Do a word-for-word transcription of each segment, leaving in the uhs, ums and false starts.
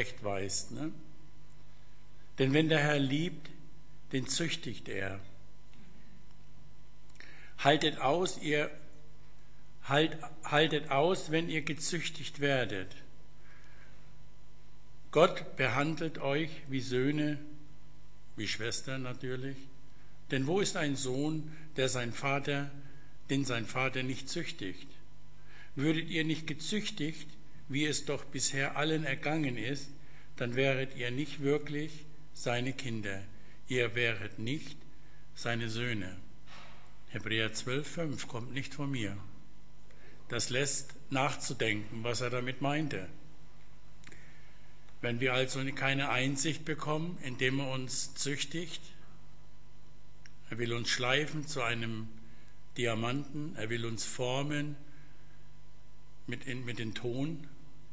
weist. Ne? Denn wenn der Herr liebt, den züchtigt er. Haltet aus, ihr halt, haltet aus, wenn ihr gezüchtigt werdet. Gott behandelt euch wie Söhne, wie Schwestern natürlich. Denn wo ist ein Sohn, der sein Vater, den sein Vater nicht züchtigt? Würdet ihr nicht gezüchtigt, wie es doch bisher allen ergangen ist, dann wäret ihr nicht wirklich seine Kinder. Ihr wäret nicht seine Söhne. Hebräer zwölf, fünf kommt nicht von mir. Das lässt nachzudenken, was er damit meinte. Wenn wir also keine Einsicht bekommen, indem er uns züchtigt, er will uns schleifen zu einem Diamanten, er will uns formen mit, in, mit dem Ton,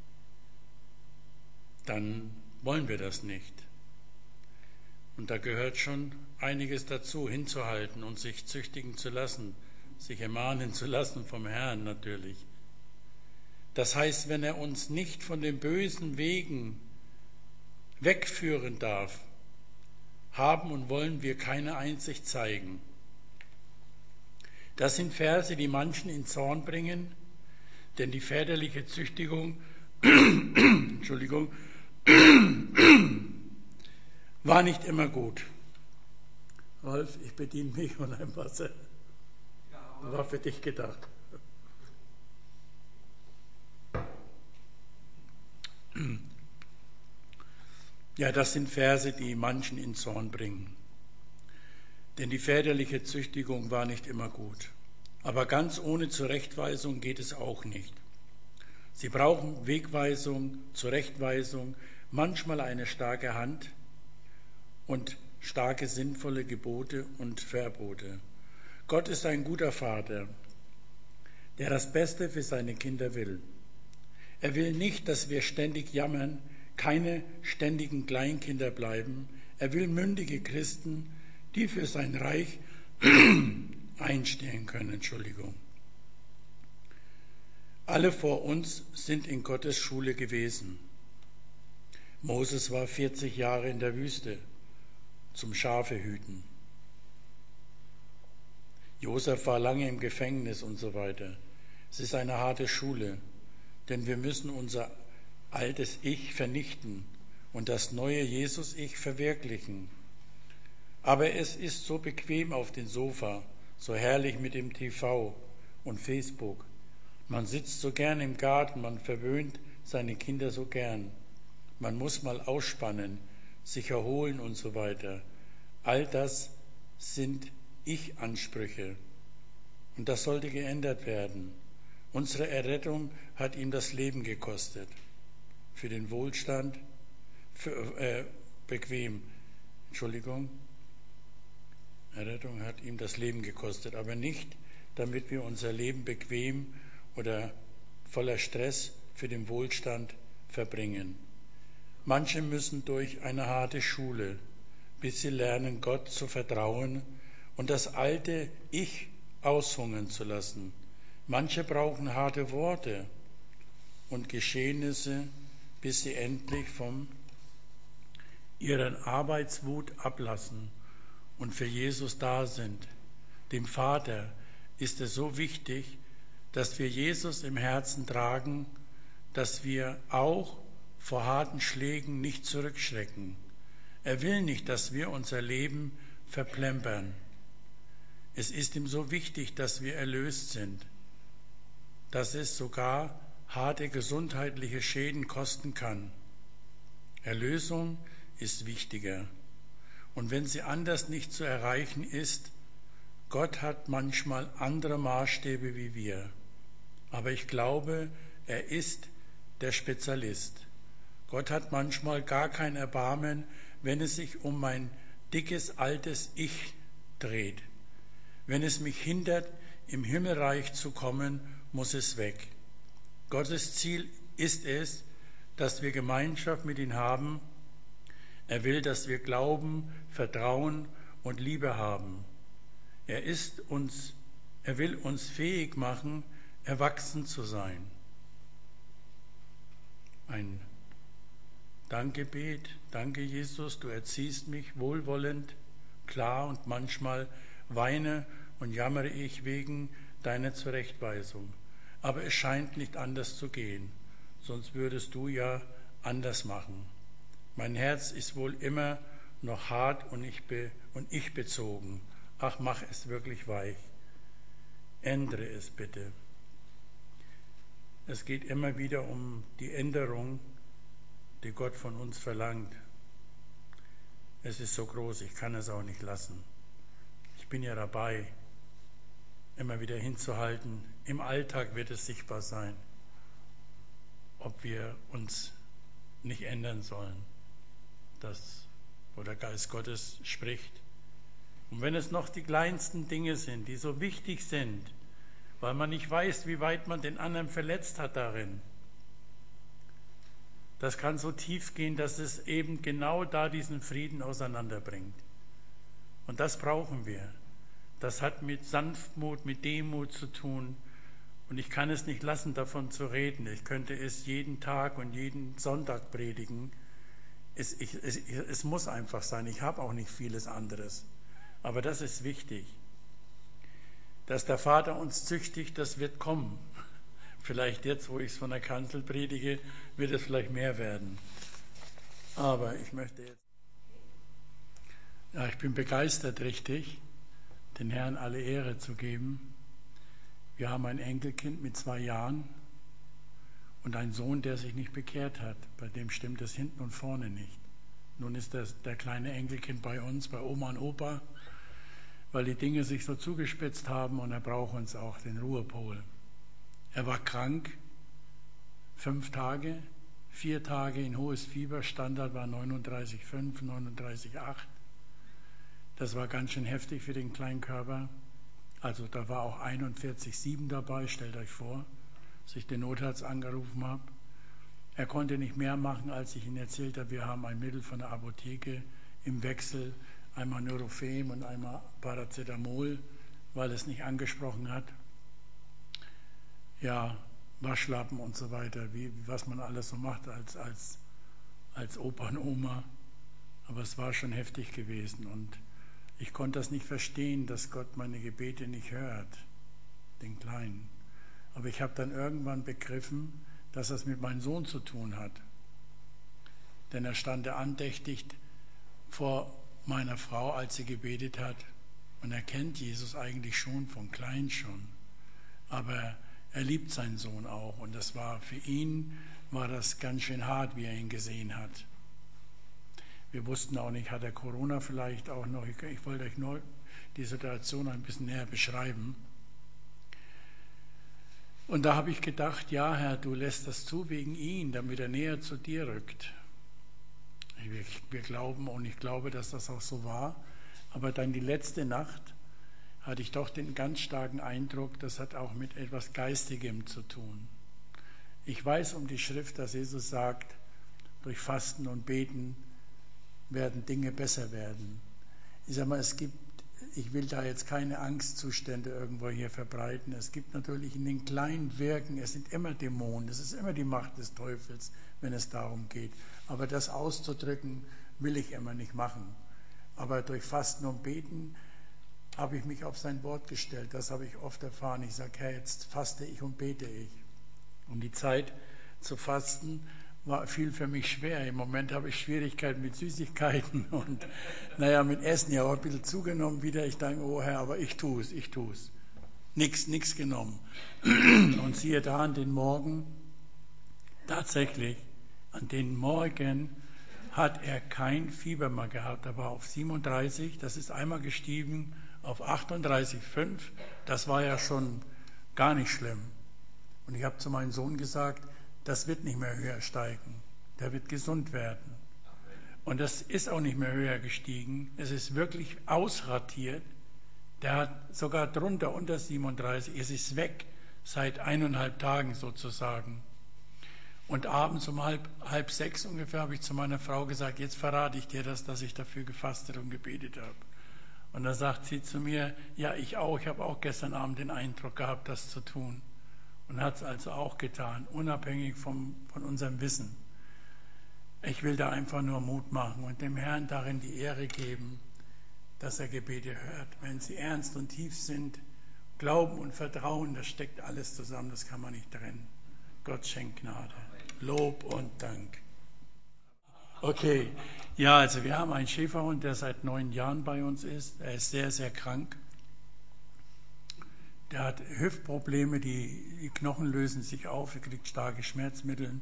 dann wollen wir das nicht. Und da gehört schon einiges dazu, hinzuhalten und sich züchtigen zu lassen, sich ermahnen zu lassen vom Herrn natürlich. Das heißt, wenn er uns nicht von den bösen Wegen wegführen darf, haben und wollen wir keine Einsicht zeigen. Das sind Verse, die manchen in Zorn bringen, denn die väterliche Züchtigung Entschuldigung, war nicht immer gut. Rolf, ich bediene mich von einem Wasser. War für dich gedacht. Ja, das sind Verse, die manchen in Zorn bringen. Denn die väterliche Züchtigung war nicht immer gut. Aber ganz ohne Zurechtweisung geht es auch nicht. Sie brauchen Wegweisung, Zurechtweisung, manchmal eine starke Hand und starke, sinnvolle Gebote und Verbote. Gott ist ein guter Vater, der das Beste für seine Kinder will. Er will nicht, dass wir ständig jammern, keine ständigen Kleinkinder bleiben. Er will mündige Christen, die für sein Reich einstehen können. Entschuldigung. Alle vor uns sind in Gottes Schule gewesen. Moses war vierzig Jahre in der Wüste zum Schafehüten. Josef war lange im Gefängnis und so weiter. Es ist eine harte Schule, denn wir müssen unser altes Ich vernichten und das neue Jesus-Ich verwirklichen. Aber es ist so bequem auf dem Sofa, so herrlich mit dem T V und Facebook. Man sitzt so gern im Garten, man verwöhnt seine Kinder so gern. Man muss mal ausspannen, sich erholen und so weiter. All das sind Ich-Ansprüche und das sollte geändert werden. Unsere Errettung hat ihm das Leben gekostet. Für den Wohlstand, für, äh, bequem, Entschuldigung, Errettung hat ihm das Leben gekostet, aber nicht, damit wir unser Leben bequem oder voller Stress für den Wohlstand verbringen. Manche müssen durch eine harte Schule, bis sie lernen, Gott zu vertrauen und das alte Ich aushungern zu lassen. Manche brauchen harte Worte und Geschehnisse, bis sie endlich von ihren Arbeitswut ablassen und für Jesus da sind. Dem Vater ist es so wichtig, dass wir Jesus im Herzen tragen, dass wir auch vor harten Schlägen nicht zurückschrecken. Er will nicht, dass wir unser Leben verplempern. Es ist ihm so wichtig, dass wir erlöst sind, dass es sogar harte gesundheitliche Schäden kosten kann. Erlösung ist wichtiger. Und wenn sie anders nicht zu erreichen ist, Gott hat manchmal andere Maßstäbe wie wir. Aber ich glaube, er ist der Spezialist. Gott hat manchmal gar kein Erbarmen, wenn es sich um mein dickes, altes Ich dreht. Wenn es mich hindert, im Himmelreich zu kommen, muss es weg. Gottes Ziel ist es, dass wir Gemeinschaft mit ihm haben. Er will, dass wir Glauben, Vertrauen und Liebe haben. Er ist uns, er will uns fähig machen, erwachsen zu sein. Ein Dankgebet, danke Jesus, du erziehst mich wohlwollend, klar, und manchmal weine und jammere ich wegen deiner Zurechtweisung. Aber es scheint nicht anders zu gehen, sonst würdest du ja anders machen. Mein Herz ist wohl immer noch hart und ich, be, und ich bezogen. Ach, mach es wirklich weich. Ändere es bitte. Es geht immer wieder um die Änderung, die Gott von uns verlangt. Es ist so groß, ich kann es auch nicht lassen. Ich bin ja dabei, immer wieder hinzuhalten. Im Alltag wird es sichtbar sein, ob wir uns nicht ändern sollen. Das, wo der Geist Gottes spricht. Und wenn es noch die kleinsten Dinge sind, die so wichtig sind, weil man nicht weiß, wie weit man den anderen verletzt hat darin, das kann so tief gehen, dass es eben genau da diesen Frieden auseinanderbringt. Und das brauchen wir. Das hat mit Sanftmut, mit Demut zu tun. Und ich kann es nicht lassen, davon zu reden. Ich könnte es jeden Tag und jeden Sonntag predigen. Es, ich, es, es muss einfach sein. Ich habe auch nicht vieles anderes. Aber das ist wichtig. Dass der Vater uns züchtigt, das wird kommen. Vielleicht jetzt, wo ich es von der Kanzel predige, wird es vielleicht mehr werden. Aber ich möchte jetzt... Ja, ich bin begeistert, richtig, den Herrn alle Ehre zu geben. Wir haben ein Enkelkind mit zwei Jahren und einen Sohn, der sich nicht bekehrt hat. Bei dem stimmt es hinten und vorne nicht. Nun ist das, der kleine Enkelkind bei uns, bei Oma und Opa, weil die Dinge sich so zugespitzt haben und er braucht uns auch, den Ruhepol. Er war krank, fünf Tage, vier Tage in hohes Fieber, Standard war neununddreißig Komma fünf, neununddreißig Komma acht. Das war ganz schön heftig für den kleinen Körper. Also da war auch einundvierzig Komma sieben dabei, stellt euch vor, als ich den Notarzt angerufen habe. Er konnte nicht mehr machen, als ich ihm erzählt habe, wir haben ein Mittel von der Apotheke im Wechsel, einmal Nurofen und einmal Paracetamol, weil es nicht angesprochen hat. Ja, Waschlappen und so weiter, wie, was man alles so macht als, als, als Opa und Oma. Aber es war schon heftig gewesen und ich konnte das nicht verstehen, dass Gott meine Gebete nicht hört, den Kleinen. Aber ich habe dann irgendwann begriffen, dass das mit meinem Sohn zu tun hat. Denn er stand da andächtig vor meiner Frau, als sie gebetet hat. Und er kennt Jesus eigentlich schon, von klein schon. Aber er liebt seinen Sohn auch. Und das war für ihn, war das ganz schön hart, wie er ihn gesehen hat. Wir wussten auch nicht, hat er Corona vielleicht auch noch. Ich, ich wollte euch nur die Situation ein bisschen näher beschreiben. Und da habe ich gedacht, ja Herr, du lässt das zu wegen ihn, damit er näher zu dir rückt. Wir, wir glauben und ich glaube, dass das auch so war. Aber dann die letzte Nacht hatte ich doch den ganz starken Eindruck, das hat auch mit etwas Geistigem zu tun. Ich weiß um die Schrift, dass Jesus sagt, durch Fasten und Beten werden Dinge besser werden. Ich sage mal, es gibt, ich will da jetzt keine Angstzustände irgendwo hier verbreiten. Es gibt natürlich in den kleinen Wirken, es sind immer Dämonen, es ist immer die Macht des Teufels, wenn es darum geht. Aber das auszudrücken, will ich immer nicht machen. Aber durch Fasten und Beten habe ich mich auf sein Wort gestellt. Das habe ich oft erfahren. Ich sage, Herr, jetzt faste ich und bete ich. Und die Zeit zu fasten war viel für mich schwer. Im Moment habe ich Schwierigkeiten mit Süßigkeiten und naja, mit Essen ja auch ein bisschen zugenommen wieder. Ich denke, oh Herr, aber ich tue es, ich tue es. Nichts, nichts genommen. Und siehe da, an den Morgen, tatsächlich, an den Morgen hat er kein Fieber mehr gehabt. Er war auf siebenunddreißig, das ist einmal gestiegen auf achtunddreißig Komma fünf. Das war ja schon gar nicht schlimm. Und ich habe zu meinem Sohn gesagt, das wird nicht mehr höher steigen. Der wird gesund werden. Und das ist auch nicht mehr höher gestiegen. Es ist wirklich ausratiert. Der hat sogar drunter, unter siebenunddreißig. Es ist weg seit eineinhalb Tagen sozusagen. Und abends um halb, halb sechs ungefähr habe ich zu meiner Frau gesagt, jetzt verrate ich dir das, dass ich dafür gefastet und gebetet habe. Und da sagt sie zu mir, ja, ich auch. Ich habe auch gestern Abend den Eindruck gehabt, das zu tun. Und hat es also auch getan, unabhängig vom, von unserem Wissen. Ich will da einfach nur Mut machen und dem Herrn darin die Ehre geben, dass er Gebete hört. Wenn sie ernst und tief sind, Glauben und Vertrauen, das steckt alles zusammen, das kann man nicht trennen. Gott schenkt Gnade. Lob und Dank. Okay, ja, also wir haben einen Schäferhund, der seit neun Jahren bei uns ist. Er ist sehr, sehr krank. Der hat Hüftprobleme, die, die Knochen lösen sich auf, er kriegt starke Schmerzmittel.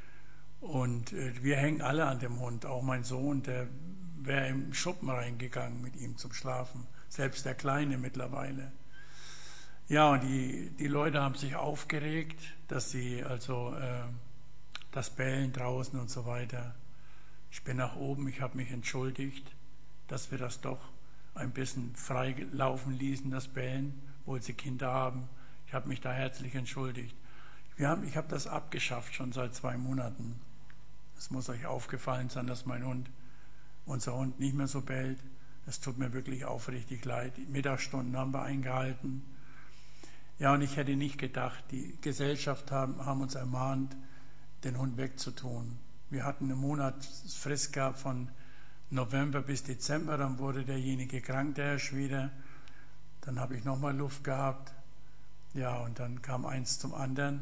Und äh, wir hängen alle an dem Hund. Auch mein Sohn, der wäre im Schuppen reingegangen mit ihm zum Schlafen. Selbst der Kleine mittlerweile. Ja, und die, die Leute haben sich aufgeregt, dass sie also äh, das Bellen draußen und so weiter. Ich bin nach oben, ich habe mich entschuldigt, dass wir das doch ein bisschen frei laufen ließen, das Bellen, obwohl sie Kinder haben. Ich habe mich da herzlich entschuldigt. Wir haben, ich habe das abgeschafft schon seit zwei Monaten. Es muss euch aufgefallen sein, dass mein Hund, unser Hund nicht mehr so bellt. Es tut mir wirklich aufrichtig leid. Die Mittagsstunden haben wir eingehalten. Ja, und ich hätte nicht gedacht, die Gesellschaft haben, haben uns ermahnt, den Hund wegzutun. Wir hatten einen Monatsfrist gehabt von November bis Dezember, dann wurde derjenige krank, der Herr Schweder. Dann habe ich nochmal Luft gehabt. Ja, und dann kam eins zum anderen.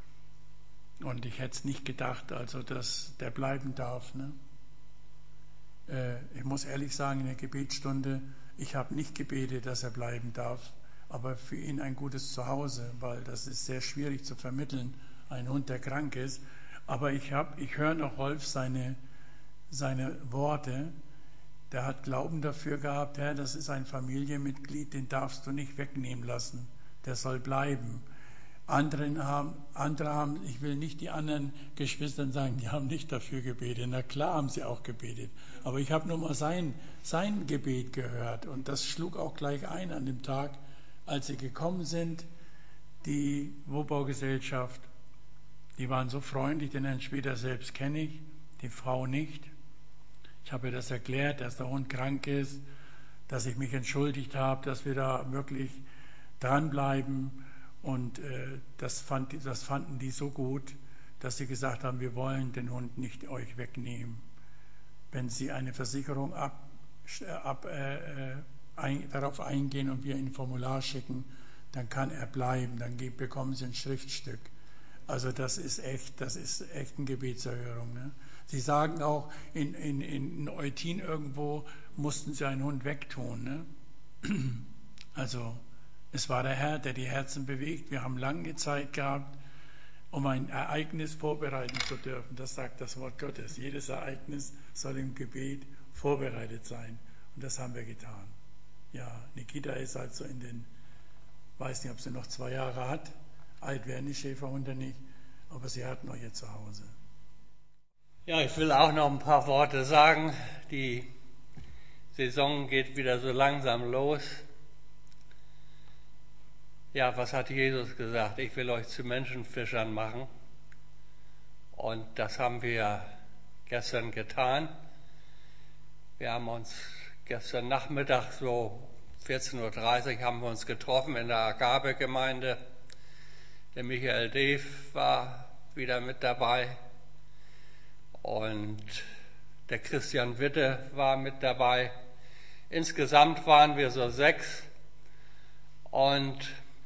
Und ich hätte es nicht gedacht, also dass der bleiben darf. Ne? Äh, ich muss ehrlich sagen, in der Gebetsstunde, ich habe nicht gebetet, dass er bleiben darf, aber für ihn ein gutes Zuhause, weil das ist sehr schwierig zu vermitteln, ein Hund, der krank ist. Aber ich, hab, ich höre noch Rolf seine, seine Worte. Der hat Glauben dafür gehabt, Herr, das ist ein Familienmitglied, den darfst du nicht wegnehmen lassen. Der soll bleiben. Anderen haben, andere haben, ich will nicht die anderen Geschwistern sagen, die haben nicht dafür gebetet. Na klar haben sie auch gebetet. Aber ich habe nur mal sein, sein Gebet gehört. Und das schlug auch gleich ein an dem Tag, als sie gekommen sind, die Wohnbaugesellschaft. Die waren so freundlich, den Herrn Schweder selbst kenne ich, die Frau nicht. Ich habe ihr das erklärt, dass der Hund krank ist, dass ich mich entschuldigt habe, dass wir da wirklich dranbleiben. Und äh, das, fand, das fanden die so gut, dass sie gesagt haben, wir wollen den Hund nicht euch wegnehmen. Wenn sie eine Versicherung ab, ab, äh, ein, darauf eingehen und wir ein Formular schicken, dann kann er bleiben, dann bekommen sie ein Schriftstück. Also das ist echt, das ist echt eine Gebetserhörung. Ne? Sie sagen auch, in, in, in Eutin irgendwo mussten sie einen Hund wegtun. Ne? Also es war der Herr, der die Herzen bewegt. Wir haben lange Zeit gehabt, um ein Ereignis vorbereiten zu dürfen. Das sagt das Wort Gottes. Jedes Ereignis soll im Gebet vorbereitet sein. Und das haben wir getan. Ja, Nikita ist also in den, weiß nicht, ob sie noch zwei Jahre hat. Alt werden die Schäferhunde nicht, aber sie hat noch ihr Zuhause. Ja, ich will auch noch ein paar Worte sagen. Die Saison geht wieder so langsam los. Ja, was hat Jesus gesagt? Ich will euch zu Menschenfischern machen. Und das haben wir gestern getan. Wir haben uns gestern Nachmittag, so vierzehn Uhr dreißig, haben wir uns getroffen in der Agape-Gemeinde. Der Michael Dev war wieder mit dabei und der Christian Witte war mit dabei. Insgesamt waren wir so sechs und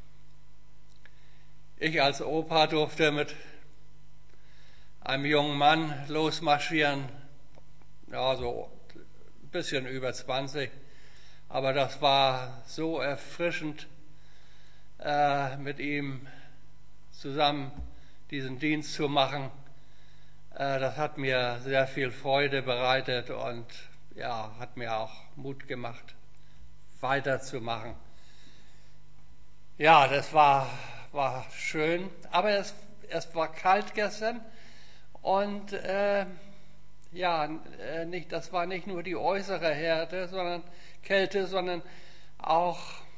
ich als Opa durfte mit einem jungen Mann losmarschieren, ja, so ein bisschen über zwanzig, aber das war so erfrischend, äh, mit ihm zusammen diesen Dienst zu machen. Äh, das hat mir sehr viel Freude bereitet und ja, hat mir auch Mut gemacht, weiterzumachen. Ja, das war, war schön, aber es, es war kalt gestern und äh, ja, äh, nicht, das war nicht nur die äußere Härte, sondern Kälte, sondern auch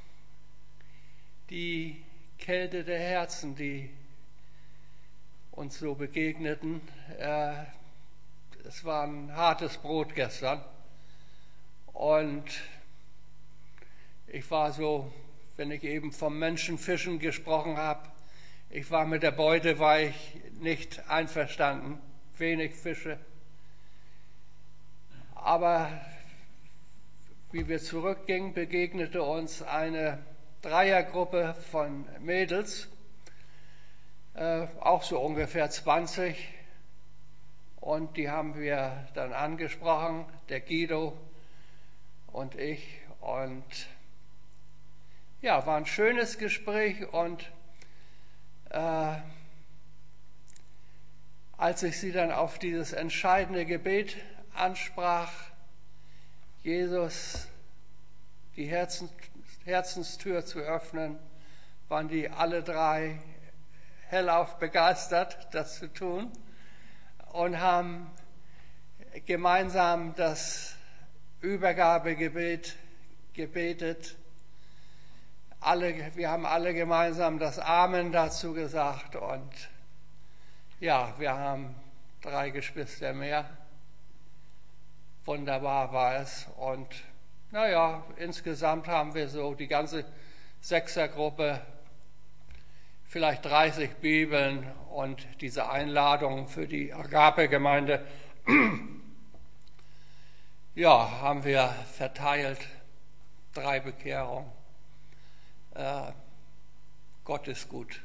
die Kälte der Herzen, die uns so begegneten. Äh, es war ein hartes Brot gestern und ich war so, wenn ich eben vom Menschenfischen gesprochen habe, ich war mit der Beute, war ich nicht einverstanden, wenig Fische, aber wie wir zurückgingen, begegnete uns eine Dreiergruppe von Mädels, äh, auch so ungefähr zwanzig. Und die haben wir dann angesprochen, der Guido und ich. Und ja, war ein schönes Gespräch. Und äh, als ich sie dann auf dieses entscheidende Gebet ansprach, Jesus die Herzen, Herzenstür zu öffnen, waren die alle drei hellauf begeistert, das zu tun, und haben gemeinsam das Übergabegebet gebetet. Alle, wir haben alle gemeinsam das Amen dazu gesagt, und ja, wir haben drei Geschwister mehr. Wunderbar war es. Und naja, insgesamt haben wir so die ganze Sechsergruppe, vielleicht dreißig Bibeln und diese Einladung für die Agape-Gemeinde, ja, haben wir verteilt. Drei Bekehrungen. Äh, Gott ist gut.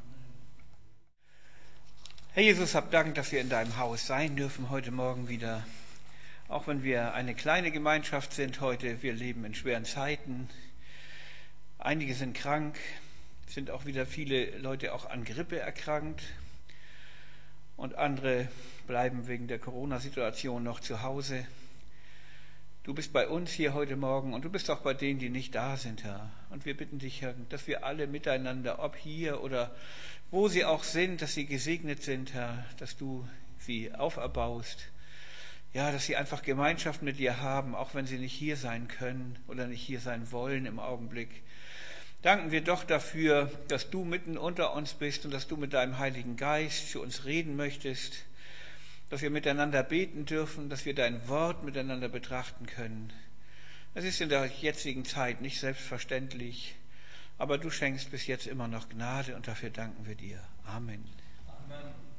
Herr Jesus, hab Dank, dass wir in deinem Haus sein dürfen heute Morgen wieder. Auch wenn wir eine kleine Gemeinschaft sind heute, wir leben in schweren Zeiten. Einige sind krank, sind auch wieder viele Leute auch an Grippe erkrankt. Und andere bleiben wegen der Corona-Situation noch zu Hause. Du bist bei uns hier heute Morgen und du bist auch bei denen, die nicht da sind, Herr. Und wir bitten dich, Herr, dass wir alle miteinander, ob hier oder wo sie auch sind, dass sie gesegnet sind, Herr, dass du sie auferbaust. Ja, dass sie einfach Gemeinschaft mit dir haben, auch wenn sie nicht hier sein können oder nicht hier sein wollen im Augenblick. Danken wir doch dafür, dass du mitten unter uns bist und dass du mit deinem Heiligen Geist zu uns reden möchtest, dass wir miteinander beten dürfen, dass wir dein Wort miteinander betrachten können. Es ist in der jetzigen Zeit nicht selbstverständlich, aber du schenkst bis jetzt immer noch Gnade und dafür danken wir dir. Amen. Amen.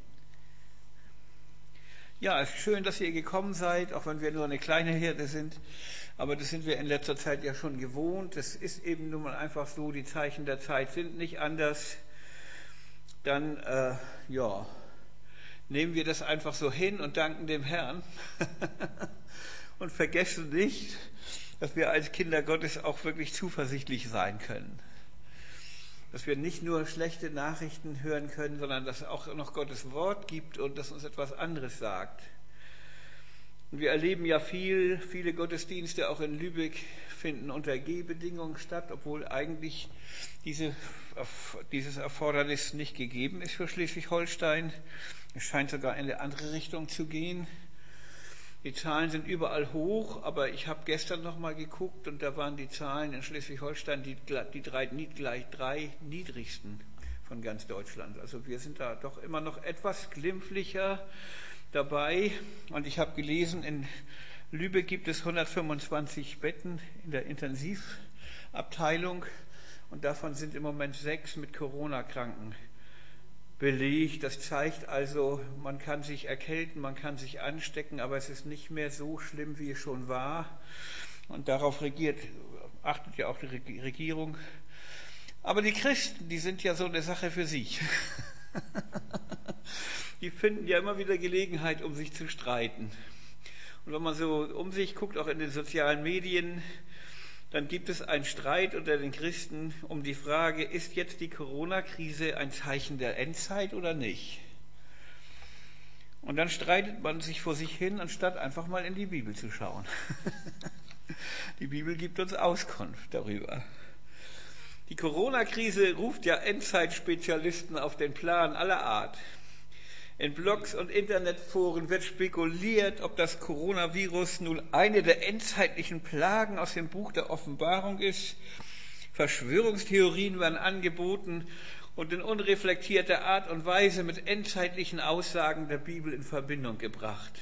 Ja, es ist schön, dass ihr gekommen seid, auch wenn wir nur eine kleine Herde sind. Aber das sind wir in letzter Zeit ja schon gewohnt. Das ist eben nun mal einfach so, die Zeichen der Zeit sind nicht anders. Dann, äh, ja, nehmen wir das einfach so hin und danken dem Herrn. Und vergessen nicht, dass wir als Kinder Gottes auch wirklich zuversichtlich sein können. Dass wir nicht nur schlechte Nachrichten hören können, sondern dass es auch noch Gottes Wort gibt und dass uns etwas anderes sagt. Und wir erleben ja viel, viele Gottesdienste auch in Lübeck finden unter G-Bedingungen statt, obwohl eigentlich diese, dieses Erfordernis nicht gegeben ist für Schleswig-Holstein. Es scheint sogar in eine andere Richtung zu gehen. Die Zahlen sind überall hoch, aber ich habe gestern noch mal geguckt und da waren die Zahlen in Schleswig-Holstein die, die drei, gleich drei niedrigsten von ganz Deutschland. Also wir sind da doch immer noch etwas glimpflicher dabei. Und ich habe gelesen, in Lübeck gibt es hundertfünfundzwanzig Betten in der Intensivabteilung und davon sind im Moment sechs mit Corona-Kranken belegt. Das zeigt also, man kann sich erkälten, man kann sich anstecken, aber es ist nicht mehr so schlimm, wie es schon war. Und darauf regiert, achtet ja auch die Regierung. Aber die Christen, die sind ja so eine Sache für sich. Die finden ja immer wieder Gelegenheit, um sich zu streiten. Und wenn man so um sich guckt, auch in den sozialen Medien, dann gibt es einen Streit unter den Christen um die Frage, ist jetzt die Corona-Krise ein Zeichen der Endzeit oder nicht? Und dann streitet man sich vor sich hin, anstatt einfach mal in die Bibel zu schauen. Die Bibel gibt uns Auskunft darüber. Die Corona-Krise ruft ja Endzeitspezialisten auf den Plan aller Art. In Blogs und Internetforen wird spekuliert, ob das Coronavirus nun eine der endzeitlichen Plagen aus dem Buch der Offenbarung ist. Verschwörungstheorien werden angeboten und in unreflektierter Art und Weise mit endzeitlichen Aussagen der Bibel in Verbindung gebracht.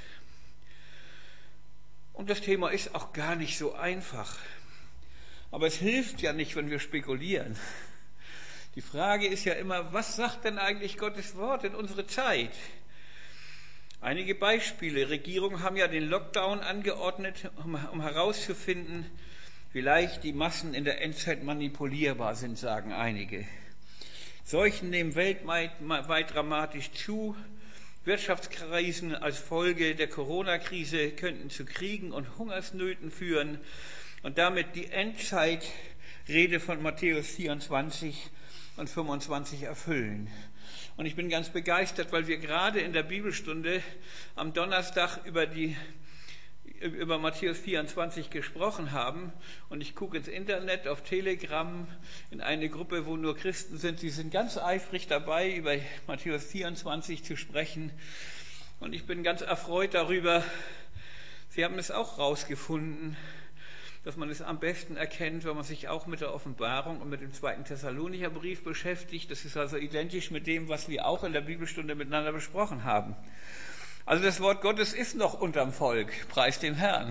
Und das Thema ist auch gar nicht so einfach. Aber es hilft ja nicht, wenn wir spekulieren. Die Frage ist ja immer, was sagt denn eigentlich Gottes Wort in unsere Zeit? Einige Beispiele. Regierungen haben ja den Lockdown angeordnet, um, um herauszufinden, wie leicht die Massen in der Endzeit manipulierbar sind, sagen einige. Seuchen nehmen weltweit weit dramatisch zu. Wirtschaftskrisen als Folge der Corona-Krise könnten zu Kriegen und Hungersnöten führen und damit die Endzeitrede von Matthäus vierundzwanzig und fünfundzwanzig erfüllen. Und ich bin ganz begeistert, weil wir gerade in der Bibelstunde am Donnerstag über die über Matthäus vierundzwanzig gesprochen haben, und ich gucke ins Internet, auf Telegram, in eine Gruppe, wo nur Christen sind, die sind ganz eifrig dabei, über Matthäus vierundzwanzig zu sprechen, und ich bin ganz erfreut darüber. Sie haben es auch rausgefunden, dass man es am besten erkennt, wenn man sich auch mit der Offenbarung und mit dem zweiten Thessalonicher Brief beschäftigt. Das ist also identisch mit dem, was wir auch in der Bibelstunde miteinander besprochen haben. Also das Wort Gottes ist noch unterm Volk, preis dem Herrn.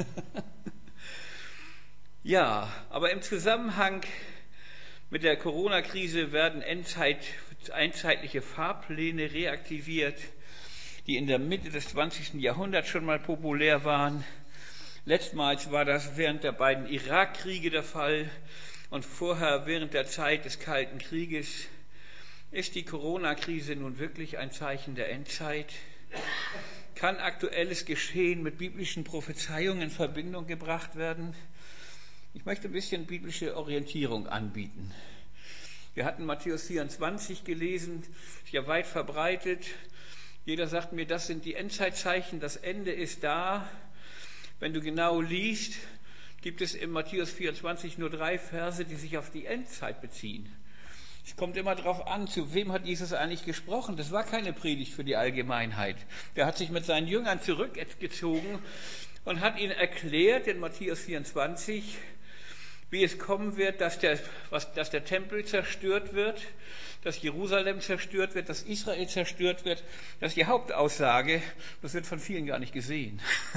Ja, aber im Zusammenhang mit der Corona-Krise werden Endzeit, endzeitliche Fahrpläne reaktiviert, die in der Mitte des zwanzigsten Jahrhunderts schon mal populär waren. Letztmals war das während der beiden Irakkriege der Fall und vorher während der Zeit des Kalten Krieges. Ist die Corona-Krise nun wirklich ein Zeichen der Endzeit? Kann aktuelles Geschehen mit biblischen Prophezeiungen in Verbindung gebracht werden? Ich möchte ein bisschen biblische Orientierung anbieten. Wir hatten Matthäus vierundzwanzig gelesen, ist ja weit verbreitet. Jeder sagt mir, das sind die Endzeitzeichen, das Ende ist da. Wenn du genau liest, gibt es in Matthäus vierundzwanzig nur drei Verse, die sich auf die Endzeit beziehen. Es kommt immer darauf an, zu wem hat Jesus eigentlich gesprochen. Das war keine Predigt für die Allgemeinheit. Der hat sich mit seinen Jüngern zurückgezogen und hat ihnen erklärt in Matthäus vierundzwanzig, wie es kommen wird, dass der, was, dass der Tempel zerstört wird, dass Jerusalem zerstört wird, dass Israel zerstört wird. Das ist die Hauptaussage. Das wird von vielen gar nicht gesehen.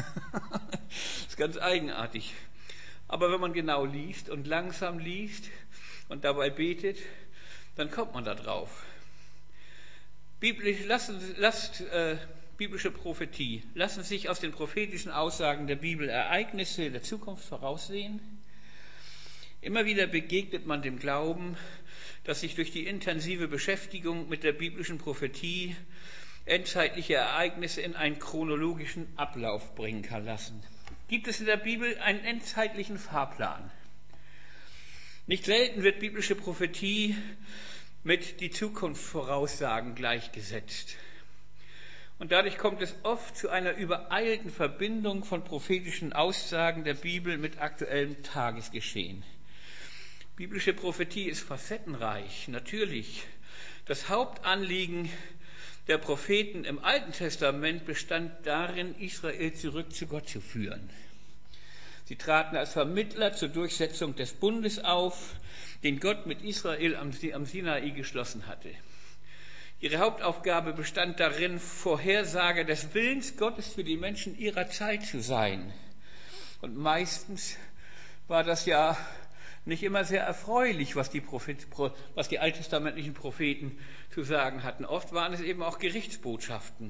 Das ist ganz eigenartig. Aber wenn man genau liest und langsam liest und dabei betet, dann kommt man da drauf. Biblisch, lassen, lasst, äh, biblische Prophetie. Lassen sich aus den prophetischen Aussagen der Bibel Ereignisse der Zukunft voraussehen? Immer wieder begegnet man dem Glauben, dass sich durch die intensive Beschäftigung mit der biblischen Prophetie endzeitliche Ereignisse in einen chronologischen Ablauf bringen kann lassen. Gibt es in der Bibel einen endzeitlichen Fahrplan? Nicht selten wird biblische Prophetie mit die Zukunft voraussagen gleichgesetzt. Und dadurch kommt es oft zu einer übereilten Verbindung von prophetischen Aussagen der Bibel mit aktuellem Tagesgeschehen. Biblische Prophetie ist facettenreich, natürlich. Das Hauptanliegen der Propheten im Alten Testament bestand darin, Israel zurück zu Gott zu führen. Sie traten als Vermittler zur Durchsetzung des Bundes auf, den Gott mit Israel am, am Sinai geschlossen hatte. Ihre Hauptaufgabe bestand darin, Vorhersager des Willens Gottes für die Menschen ihrer Zeit zu sein. Und meistens war das ja nicht immer sehr erfreulich, was die, Prophet, was die alttestamentlichen Propheten zu sagen hatten. Oft waren es eben auch Gerichtsbotschaften.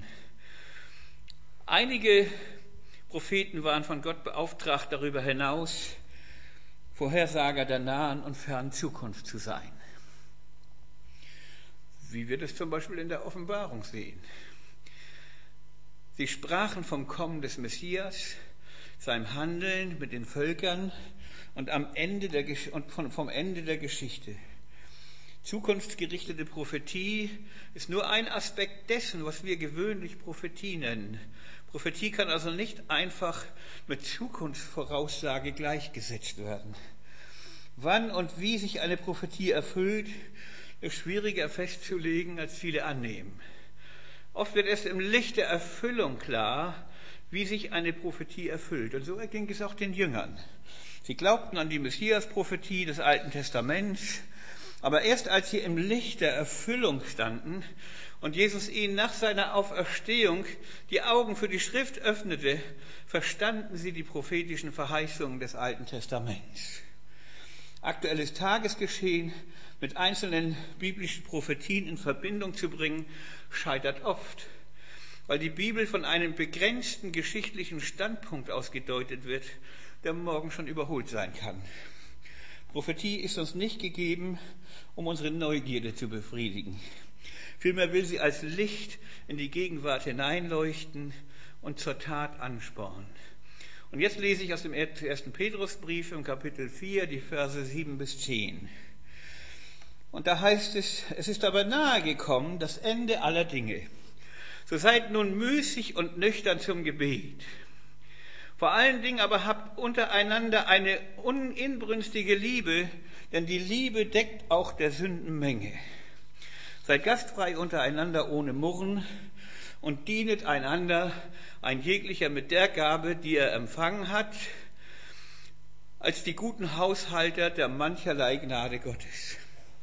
Einige Propheten waren von Gott beauftragt, darüber hinaus Vorhersager der nahen und fernen Zukunft zu sein. Wie wir das zum Beispiel in der Offenbarung sehen. Sie sprachen vom Kommen des Messias, seinem Handeln mit den Völkern und, am Ende der, und vom Ende der Geschichte. Zukunftsgerichtete Prophetie ist nur ein Aspekt dessen, was wir gewöhnlich Prophetie nennen. Prophetie kann also nicht einfach mit Zukunftsvoraussage gleichgesetzt werden. Wann und wie sich eine Prophetie erfüllt, ist schwieriger festzulegen, als viele annehmen. Oft wird erst im Licht der Erfüllung klar, wie sich eine Prophetie erfüllt. Und so erging es auch den Jüngern. Sie glaubten an die Messias-Prophetie des Alten Testaments, aber erst als sie im Licht der Erfüllung standen und Jesus ihnen nach seiner Auferstehung die Augen für die Schrift öffnete, verstanden sie die prophetischen Verheißungen des Alten Testaments. Aktuelles Tagesgeschehen mit einzelnen biblischen Prophetien in Verbindung zu bringen, scheitert oft. weil die Bibel von einem begrenzten geschichtlichen Standpunkt aus gedeutet wird, der morgen schon überholt sein kann. Prophetie ist uns nicht gegeben, um unsere Neugierde zu befriedigen. Vielmehr will sie als Licht in die Gegenwart hineinleuchten und zur Tat anspornen. Und jetzt lese ich aus dem ersten Petrusbrief im Kapitel vier die Verse sieben bis zehn. Und da heißt es, es ist aber nahe gekommen, das Ende aller Dinge. So seid nun müßig und nüchtern zum Gebet. Vor allen Dingen aber habt untereinander eine uninbrünstige Liebe, denn die Liebe deckt auch der Sünden Menge. Seid gastfrei untereinander ohne Murren und dienet einander, ein jeglicher mit der Gabe, die er empfangen hat, als die guten Haushalter der mancherlei Gnade Gottes.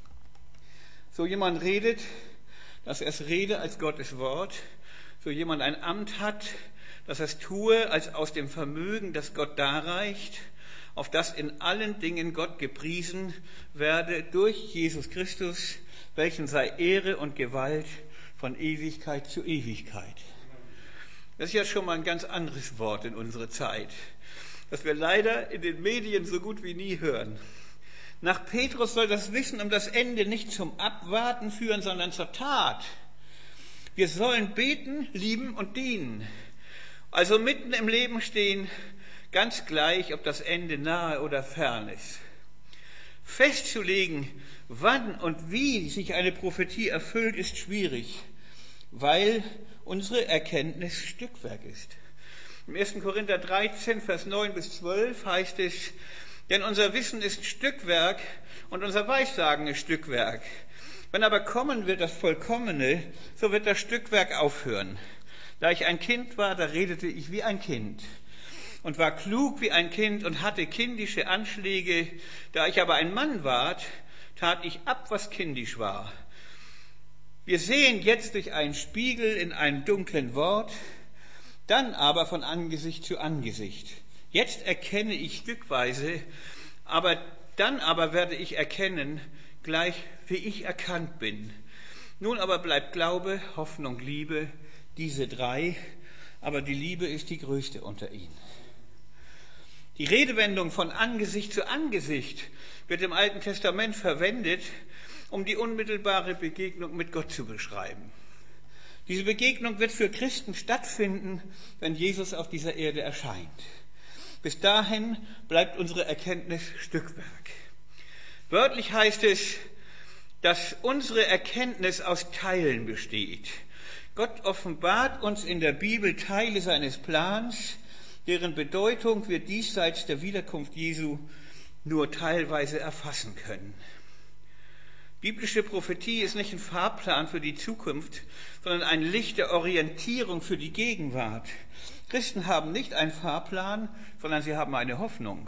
So jemand redet, dass er es rede als Gottes Wort, so jemand ein Amt hat, dass er es tue als aus dem Vermögen, das Gott darreicht, auf das in allen Dingen Gott gepriesen werde durch Jesus Christus, welchen sei Ehre und Gewalt von Ewigkeit zu Ewigkeit. Das ist ja schon mal ein ganz anderes Wort in unserer Zeit, das wir leider in den Medien so gut wie nie hören. Nach Petrus soll das Wissen um das Ende nicht zum Abwarten führen, sondern zur Tat. Wir sollen beten, lieben und dienen. Also mitten im Leben stehen, ganz gleich, ob das Ende nahe oder fern ist. Festzulegen, wann und wie sich eine Prophetie erfüllt, ist schwierig, weil unsere Erkenntnis Stückwerk ist. Im ersten Korinther dreizehn, Vers neun bis zwölf heißt es, denn unser Wissen ist Stückwerk und unser Weissagen ist Stückwerk. Wenn aber kommen wird das Vollkommene, so wird das Stückwerk aufhören. Da ich ein Kind war, da redete ich wie ein Kind und war klug wie ein Kind und hatte kindische Anschläge. Da ich aber ein Mann ward, tat ich ab, was kindisch war. Wir sehen jetzt durch einen Spiegel in einem dunklen Wort, dann aber von Angesicht zu Angesicht. Jetzt erkenne ich stückweise, aber dann aber werde ich erkennen, gleich wie ich erkannt bin. Nun aber bleibt Glaube, Hoffnung, Liebe, diese drei, aber die Liebe ist die größte unter ihnen. Die Redewendung von Angesicht zu Angesicht wird im Alten Testament verwendet, um die unmittelbare Begegnung mit Gott zu beschreiben. Diese Begegnung wird für Christen stattfinden, wenn Jesus auf dieser Erde erscheint. Bis dahin bleibt unsere Erkenntnis Stückwerk. Wörtlich heißt es, dass unsere Erkenntnis aus Teilen besteht. Gott offenbart uns in der Bibel Teile seines Plans, deren Bedeutung wir diesseits der Wiederkunft Jesu nur teilweise erfassen können. Biblische Prophetie ist nicht ein Fahrplan für die Zukunft, sondern ein Licht der Orientierung für die Gegenwart. Christen haben nicht einen Fahrplan, sondern sie haben eine Hoffnung.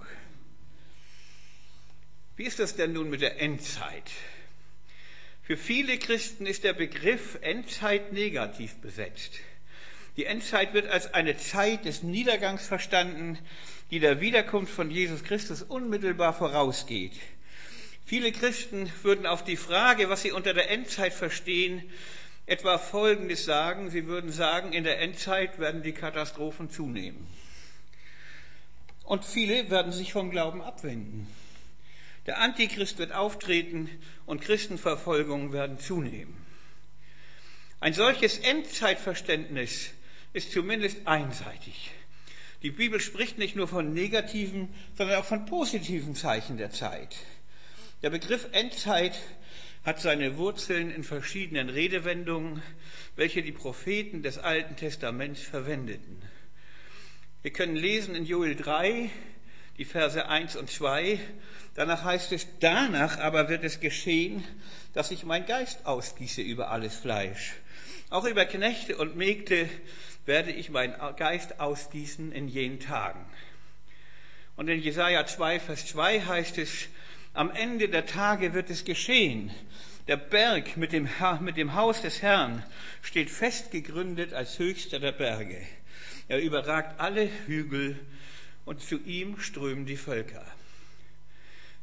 Wie ist das denn nun mit der Endzeit? Für viele Christen ist der Begriff Endzeit negativ besetzt. Die Endzeit wird als eine Zeit des Niedergangs verstanden, die der Wiederkunft von Jesus Christus unmittelbar vorausgeht. Viele Christen würden auf die Frage, was sie unter der Endzeit verstehen, etwa Folgendes sagen. Sie würden sagen, in der Endzeit werden die Katastrophen zunehmen. Und viele werden sich vom Glauben abwenden. Der Antichrist wird auftreten und Christenverfolgungen werden zunehmen. Ein solches Endzeitverständnis ist zumindest einseitig. Die Bibel spricht nicht nur von negativen, sondern auch von positiven Zeichen der Zeit. Der Begriff Endzeit hat seine Wurzeln in verschiedenen Redewendungen, welche die Propheten des Alten Testaments verwendeten. Wir können lesen in Joel drei, die Verse eins und zwei, danach heißt es, danach aber wird es geschehen, dass ich mein Geist ausgieße über alles Fleisch. Auch über Knechte und Mägde werde ich meinen Geist ausgießen in jenen Tagen. Und in Jesaja zwei, Vers zwei heißt es, am Ende der Tage wird es geschehen. Der Berg mit dem, mit dem Haus des Herrn steht fest gegründet als höchster der Berge. Er überragt alle Hügel und zu ihm strömen die Völker.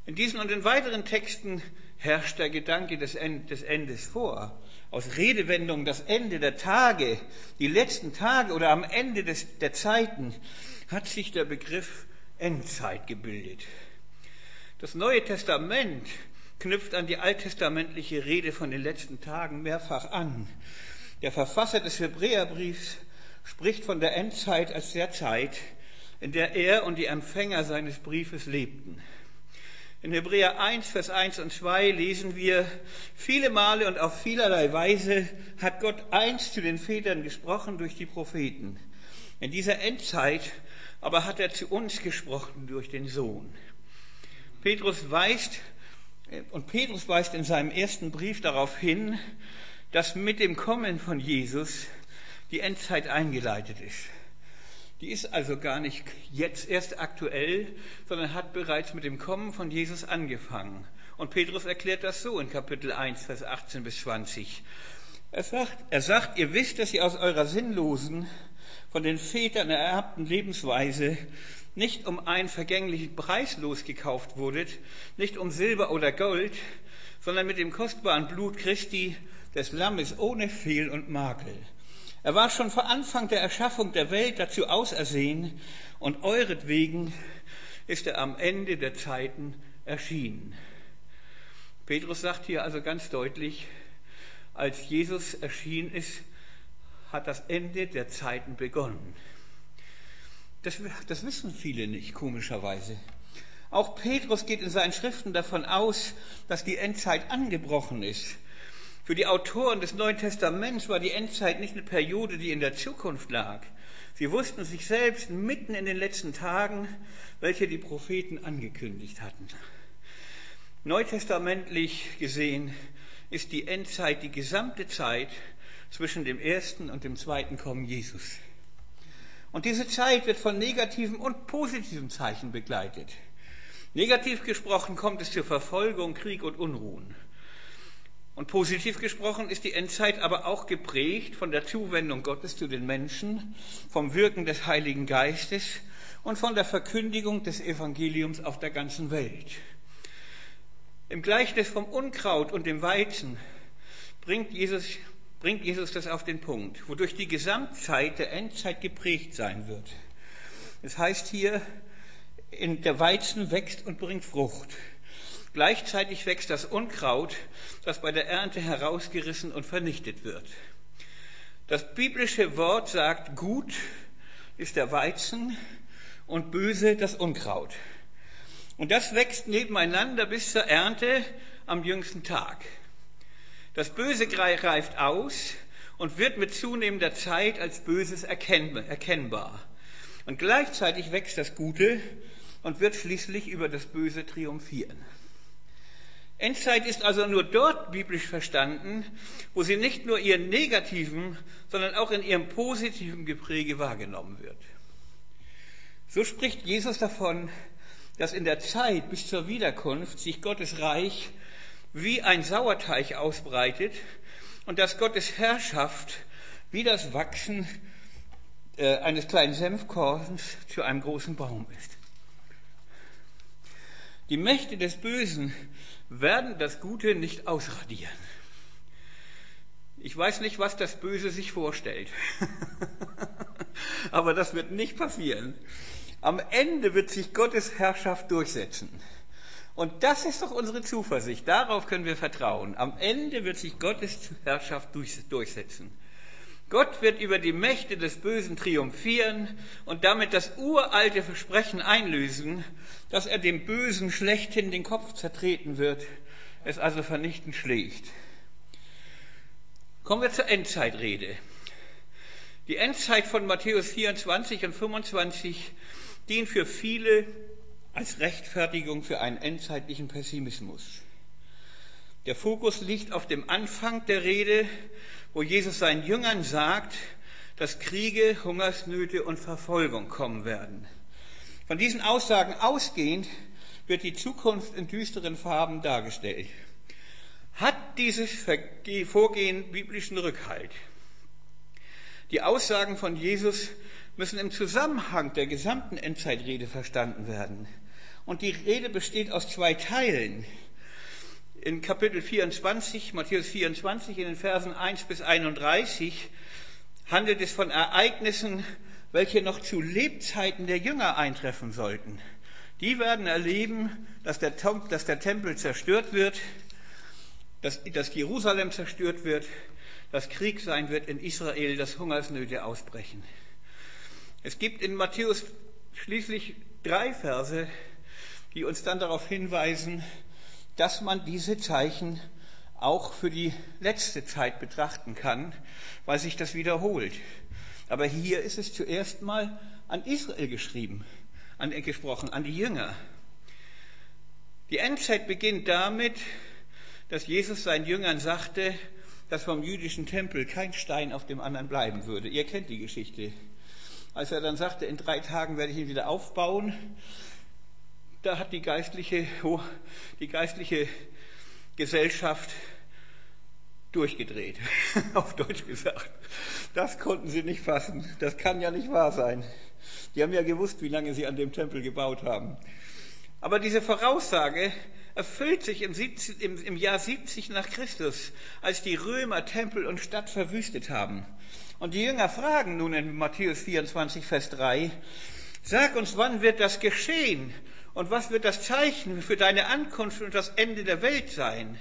In diesen und in weiteren Texten herrscht der Gedanke des Endes vor. Aus Redewendungen das Ende der Tage, die letzten Tage oder am Ende des, der Zeiten hat sich der Begriff Endzeit gebildet. Das Neue Testament knüpft an die alttestamentliche Rede von den letzten Tagen mehrfach an. Der Verfasser des Hebräerbriefs spricht von der Endzeit als der Zeit, in der er und die Empfänger seines Briefes lebten. In Hebräer eins, Vers eins und zwei lesen wir, viele Male und auf vielerlei Weise hat Gott einst zu den Vätern gesprochen durch die Propheten. In dieser Endzeit aber hat er zu uns gesprochen durch den Sohn. Petrus weist, und Petrus weist in seinem ersten Brief darauf hin, dass mit dem Kommen von Jesus die Endzeit eingeleitet ist. Die ist also gar nicht jetzt erst aktuell, sondern hat bereits mit dem Kommen von Jesus angefangen. Und Petrus erklärt das so in Kapitel eins, Vers achtzehn bis zwanzig. Er sagt, er sagt, ihr wisst, dass ihr aus eurer sinnlosen, von den Vätern ererbten Lebensweise nicht um einen vergänglichen Preis losgekauft wurdet, nicht um Silber oder Gold, sondern mit dem kostbaren Blut Christi, des Lammes ohne Fehl und Makel. Er war schon vor Anfang der Erschaffung der Welt dazu ausersehen und euretwegen ist er am Ende der Zeiten erschienen. Petrus sagt hier also ganz deutlich, als Jesus erschienen ist, hat das Ende der Zeiten begonnen. Das, das wissen viele nicht, komischerweise. Auch Petrus geht in seinen Schriften davon aus, dass die Endzeit angebrochen ist. Für die Autoren des Neuen Testaments war die Endzeit nicht eine Periode, die in der Zukunft lag. Sie wussten sich selbst mitten in den letzten Tagen, welche die Propheten angekündigt hatten. Neutestamentlich gesehen ist die Endzeit die gesamte Zeit zwischen dem ersten und dem zweiten Kommen Jesus. Und diese Zeit wird von negativen und positiven Zeichen begleitet. Negativ gesprochen kommt es zur Verfolgung, Krieg und Unruhen. Und positiv gesprochen ist die Endzeit aber auch geprägt von der Zuwendung Gottes zu den Menschen, vom Wirken des Heiligen Geistes und von der Verkündigung des Evangeliums auf der ganzen Welt. Im Gleichnis vom Unkraut und dem Weizen bringt Jesus, bringt Jesus das auf den Punkt, wodurch die Gesamtzeit der Endzeit geprägt sein wird. Es heißt hier, der Weizen wächst und bringt Frucht. Gleichzeitig wächst das Unkraut, das bei der Ernte herausgerissen und vernichtet wird. Das biblische Wort sagt, gut ist der Weizen und böse das Unkraut. Und das wächst nebeneinander bis zur Ernte am jüngsten Tag. Das Böse reift aus und wird mit zunehmender Zeit als Böses erkennbar. Und gleichzeitig wächst das Gute und wird schließlich über das Böse triumphieren. Endzeit ist also nur dort biblisch verstanden, wo sie nicht nur ihren negativen, sondern auch in ihrem positiven Gepräge wahrgenommen wird. So spricht Jesus davon, dass in der Zeit bis zur Wiederkunft sich Gottes Reich wie ein Sauerteig ausbreitet und dass Gottes Herrschaft wie das Wachsen äh, eines kleinen Senfkorns zu einem großen Baum ist. Die Mächte des Bösen werden das Gute nicht ausradieren. Ich weiß nicht, was das Böse sich vorstellt. Aber das wird nicht passieren. Am Ende wird sich Gottes Herrschaft durchsetzen. Und das ist doch unsere Zuversicht. Darauf können wir vertrauen. Am Ende wird sich Gottes Herrschaft durchsetzen. Gott wird über die Mächte des Bösen triumphieren und damit das uralte Versprechen einlösen, dass er dem Bösen schlechthin den Kopf zertreten wird, es also vernichtend schlägt. Kommen wir zur Endzeitrede. Die Endzeit von Matthäus vierundzwanzig und fünfundzwanzig dient für viele als Rechtfertigung für einen endzeitlichen Pessimismus. Der Fokus liegt auf dem Anfang der Rede, wo Jesus seinen Jüngern sagt, dass Kriege, Hungersnöte und Verfolgung kommen werden. Von diesen Aussagen ausgehend wird die Zukunft in düsteren Farben dargestellt. Hat dieses Vorgehen biblischen Rückhalt? Die Aussagen von Jesus müssen im Zusammenhang der gesamten Endzeitrede verstanden werden. Und die Rede besteht aus zwei Teilen. In Kapitel vierundzwanzig, Matthäus vierundzwanzig, in den Versen eins bis einunddreißig, handelt es von Ereignissen, welche noch zu Lebzeiten der Jünger eintreffen sollten. Die werden erleben, dass der, dass der Tempel zerstört wird, dass, dass Jerusalem zerstört wird, dass Krieg sein wird in Israel, dass Hungersnöte ausbrechen. Es gibt in Matthäus schließlich drei Verse, die uns dann darauf hinweisen, dass man diese Zeichen auch für die letzte Zeit betrachten kann, weil sich das wiederholt. Aber hier ist es zuerst mal an Israel geschrieben, an, gesprochen, an die Jünger. Die Endzeit beginnt damit, dass Jesus seinen Jüngern sagte, dass vom jüdischen Tempel kein Stein auf dem anderen bleiben würde. Ihr kennt die Geschichte. Als er dann sagte, in drei Tagen werde ich ihn wieder aufbauen, da hat die geistliche, die geistliche Gesellschaft durchgedreht, auf Deutsch gesagt. Das konnten sie nicht fassen. Das kann ja nicht wahr sein. Die haben ja gewusst, wie lange sie an dem Tempel gebaut haben. Aber diese Voraussage erfüllt sich im, siebzig, im, im Jahr siebzig nach Christus, als die Römer Tempel und Stadt verwüstet haben. Und die Jünger fragen nun in Matthäus vierundzwanzig, Vers drei, sag uns, wann wird das geschehen? Und was wird das Zeichen für deine Ankunft und das Ende der Welt sein?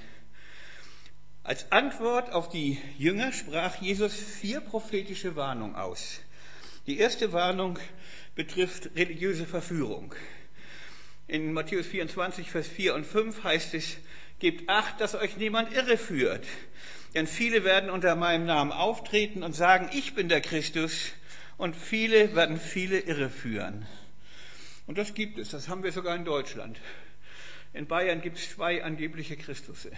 Als Antwort auf die Jünger sprach Jesus vier prophetische Warnungen aus. Die erste Warnung betrifft religiöse Verführung. In Matthäus vierundzwanzig, Vers vier und fünf heißt es, gebt Acht, dass euch niemand irreführt. Denn viele werden unter meinem Namen auftreten und sagen, ich bin der Christus. Und viele werden viele irreführen. Und das gibt es, das haben wir sogar in Deutschland. In Bayern gibt es zwei angebliche Christusse,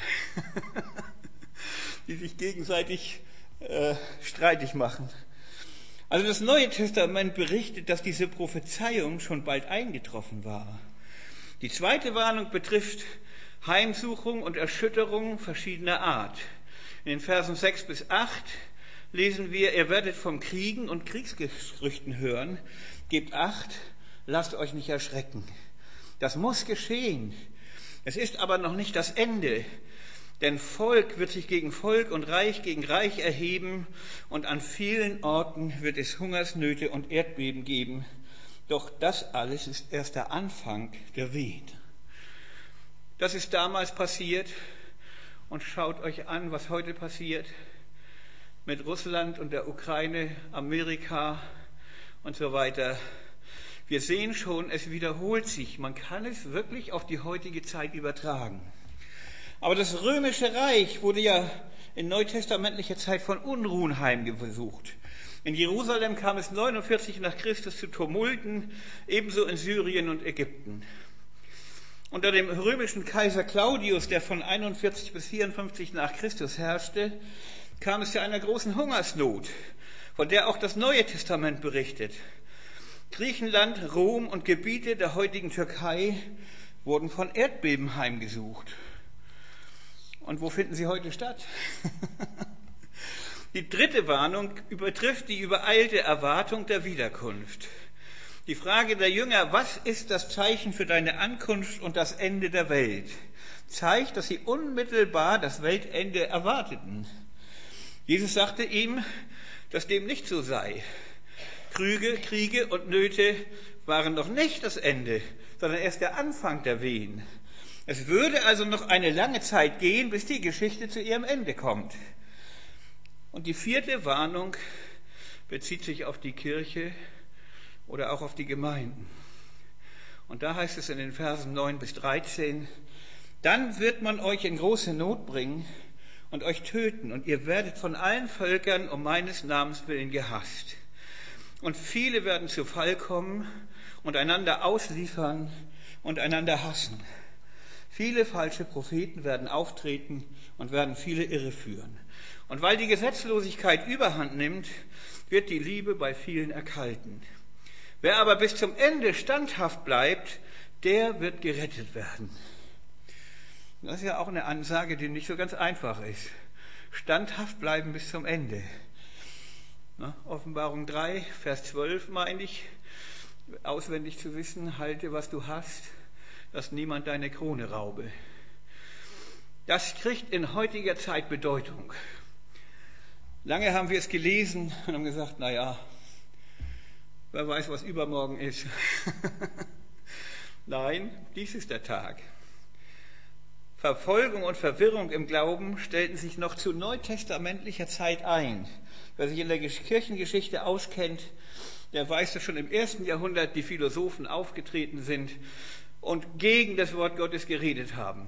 die sich gegenseitig äh, streitig machen. Also das Neue Testament berichtet, dass diese Prophezeiung schon bald eingetroffen war. Die zweite Warnung betrifft Heimsuchung und Erschütterung verschiedener Art. In den Versen sechs bis acht lesen wir, ihr werdet vom Kriegen und Kriegsgerüchten hören, gebt Acht, lasst euch nicht erschrecken. Das muss geschehen. Es ist aber noch nicht das Ende. Denn Volk wird sich gegen Volk und Reich gegen Reich erheben und an vielen Orten wird es Hungersnöte und Erdbeben geben. Doch das alles ist erst der Anfang der Wehen. Das ist damals passiert und schaut euch an, was heute passiert mit Russland und der Ukraine, Amerika und so weiter. Wir sehen schon, es wiederholt sich. Man kann es wirklich auf die heutige Zeit übertragen. Aber das Römische Reich wurde ja in neutestamentlicher Zeit von Unruhen heimgesucht. In Jerusalem kam es neunundvierzig nach Christus zu Tumulten, ebenso in Syrien und Ägypten. Unter dem römischen Kaiser Claudius, der von einundvierzig bis vierundfünfzig nach Christus herrschte, kam es zu einer großen Hungersnot, von der auch das Neue Testament berichtet. Griechenland, Rom und Gebiete der heutigen Türkei wurden von Erdbeben heimgesucht. Und wo finden sie heute statt? Die dritte Warnung übertrifft die übereilte Erwartung der Wiederkunft. Die Frage der Jünger, was ist das Zeichen für deine Ankunft und das Ende der Welt, zeigt, dass sie unmittelbar das Weltende erwarteten. Jesus sagte ihm, dass dem nicht so sei. Krüge, Kriege und Nöte waren noch nicht das Ende, sondern erst der Anfang der Wehen. Es würde also noch eine lange Zeit gehen, bis die Geschichte zu ihrem Ende kommt. Und die vierte Warnung bezieht sich auf die Kirche oder auch auf die Gemeinden. Und da heißt es in den Versen neun bis dreizehn, dann wird man euch in große Not bringen und euch töten, und ihr werdet von allen Völkern um meines Namens willen gehasst. Und viele werden zu Fall kommen und einander ausliefern und einander hassen. Viele falsche Propheten werden auftreten und werden viele irreführen. Und weil die Gesetzlosigkeit überhand nimmt, wird die Liebe bei vielen erkalten. Wer aber bis zum Ende standhaft bleibt, der wird gerettet werden. Das ist ja auch eine Ansage, die nicht so ganz einfach ist. Standhaft bleiben bis zum Ende. Na, Offenbarung drei, Vers zwölf meine ich, auswendig zu wissen, halte, was du hast, dass niemand deine Krone raube. Das kriegt in heutiger Zeit Bedeutung. Lange haben wir es gelesen und haben gesagt, naja, wer weiß, was übermorgen ist. Nein, dies ist der Tag. Verfolgung und Verwirrung im Glauben stellten sich noch zu neutestamentlicher Zeit ein. Wer sich in der Kirchengeschichte auskennt, der weiß, dass schon im ersten Jahrhundert die Philosophen aufgetreten sind und gegen das Wort Gottes geredet haben.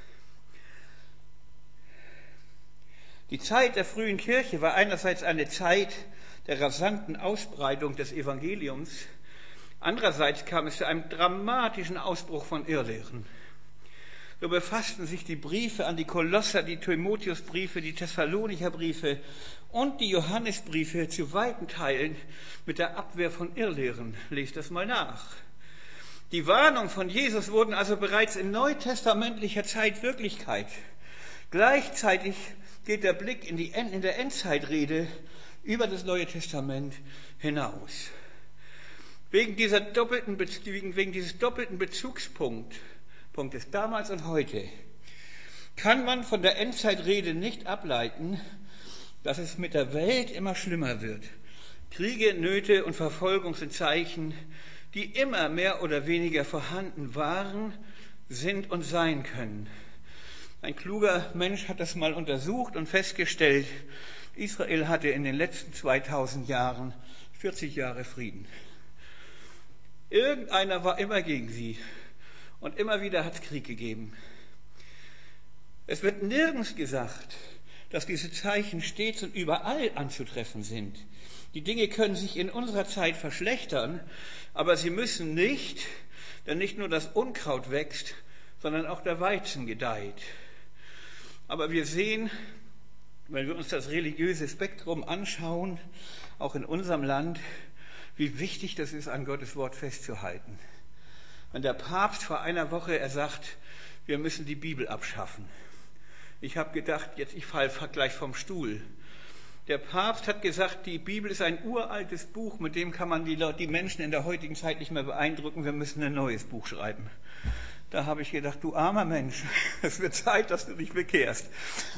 Die Zeit der frühen Kirche war einerseits eine Zeit der rasanten Ausbreitung des Evangeliums, andererseits kam es zu einem dramatischen Ausbruch von Irrlehren. So befassten sich die Briefe an die Kolosser, die Timotheusbriefe, die Thessalonicher Briefe und die Johannesbriefe zu weiten Teilen mit der Abwehr von Irrlehren. Lest das mal nach. Die Warnungen von Jesus wurden also bereits in neutestamentlicher Zeit Wirklichkeit. Gleichzeitig geht der Blick in, die, in der Endzeitrede über das Neue Testament hinaus. Wegen, dieser doppelten, wegen, wegen dieses doppelten Bezugspunktes Punktes damals und heute kann man von der Endzeitrede nicht ableiten, dass es mit der Welt immer schlimmer wird. Kriege, Nöte und Verfolgung sind Zeichen, die immer mehr oder weniger vorhanden waren, sind und sein können. Ein kluger Mensch hat das mal untersucht und festgestellt, Israel hatte in den letzten zweitausend Jahren vierzig Jahre Frieden. Irgendeiner war immer gegen sie. Und immer wieder hat es Krieg gegeben. Es wird nirgends gesagt, dass diese Zeichen stets und überall anzutreffen sind. Die Dinge können sich in unserer Zeit verschlechtern, aber sie müssen nicht, denn nicht nur das Unkraut wächst, sondern auch der Weizen gedeiht. Aber wir sehen, wenn wir uns das religiöse Spektrum anschauen, auch in unserem Land, wie wichtig das ist, an Gottes Wort festzuhalten. Wenn der Papst vor einer Woche er sagt, wir müssen die Bibel abschaffen. Ich habe gedacht, jetzt ich falle gleich vom Stuhl. Der Papst hat gesagt, die Bibel ist ein uraltes Buch, mit dem kann man die, die Menschen in der heutigen Zeit nicht mehr beeindrucken, wir müssen ein neues Buch schreiben. Da habe ich gedacht, du armer Mensch, es wird Zeit, dass du dich bekehrst.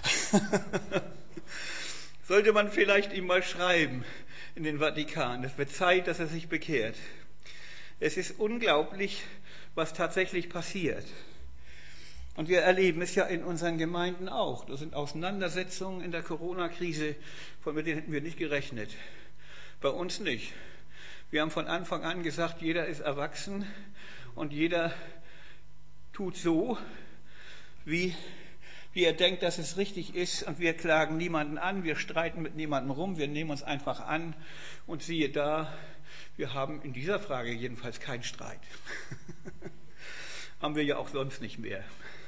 Sollte man vielleicht ihm mal schreiben in den Vatikan, es wird Zeit, dass er sich bekehrt. Es ist unglaublich, was tatsächlich passiert. Und wir erleben es ja in unseren Gemeinden auch. Das sind Auseinandersetzungen in der Corona-Krise, von denen hätten wir nicht gerechnet. Bei uns nicht. Wir haben von Anfang an gesagt, jeder ist erwachsen und jeder tut so, wie, wie er denkt, dass es richtig ist. Und wir klagen niemanden an, wir streiten mit niemandem rum, wir nehmen uns einfach an und siehe da, wir haben in dieser Frage jedenfalls keinen Streit. Haben wir ja auch sonst nicht mehr.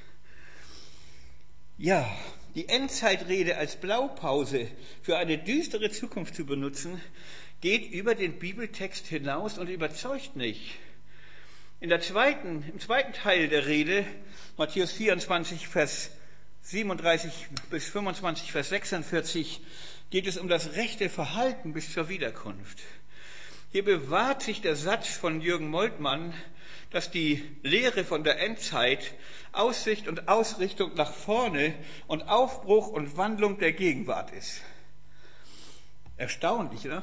Ja, die Endzeitrede als Blaupause für eine düstere Zukunft zu benutzen, geht über den Bibeltext hinaus und überzeugt nicht. In der zweiten, im zweiten Teil der Rede, Matthäus vierundzwanzig, Vers siebenunddreißig bis fünfundzwanzig, Vers sechsundvierzig, geht es um das rechte Verhalten bis zur Wiederkunft. Hier bewahrt sich der Satz von Jürgen Moltmann, dass die Lehre von der Endzeit Aussicht und Ausrichtung nach vorne und Aufbruch und Wandlung der Gegenwart ist. Erstaunlich, ne?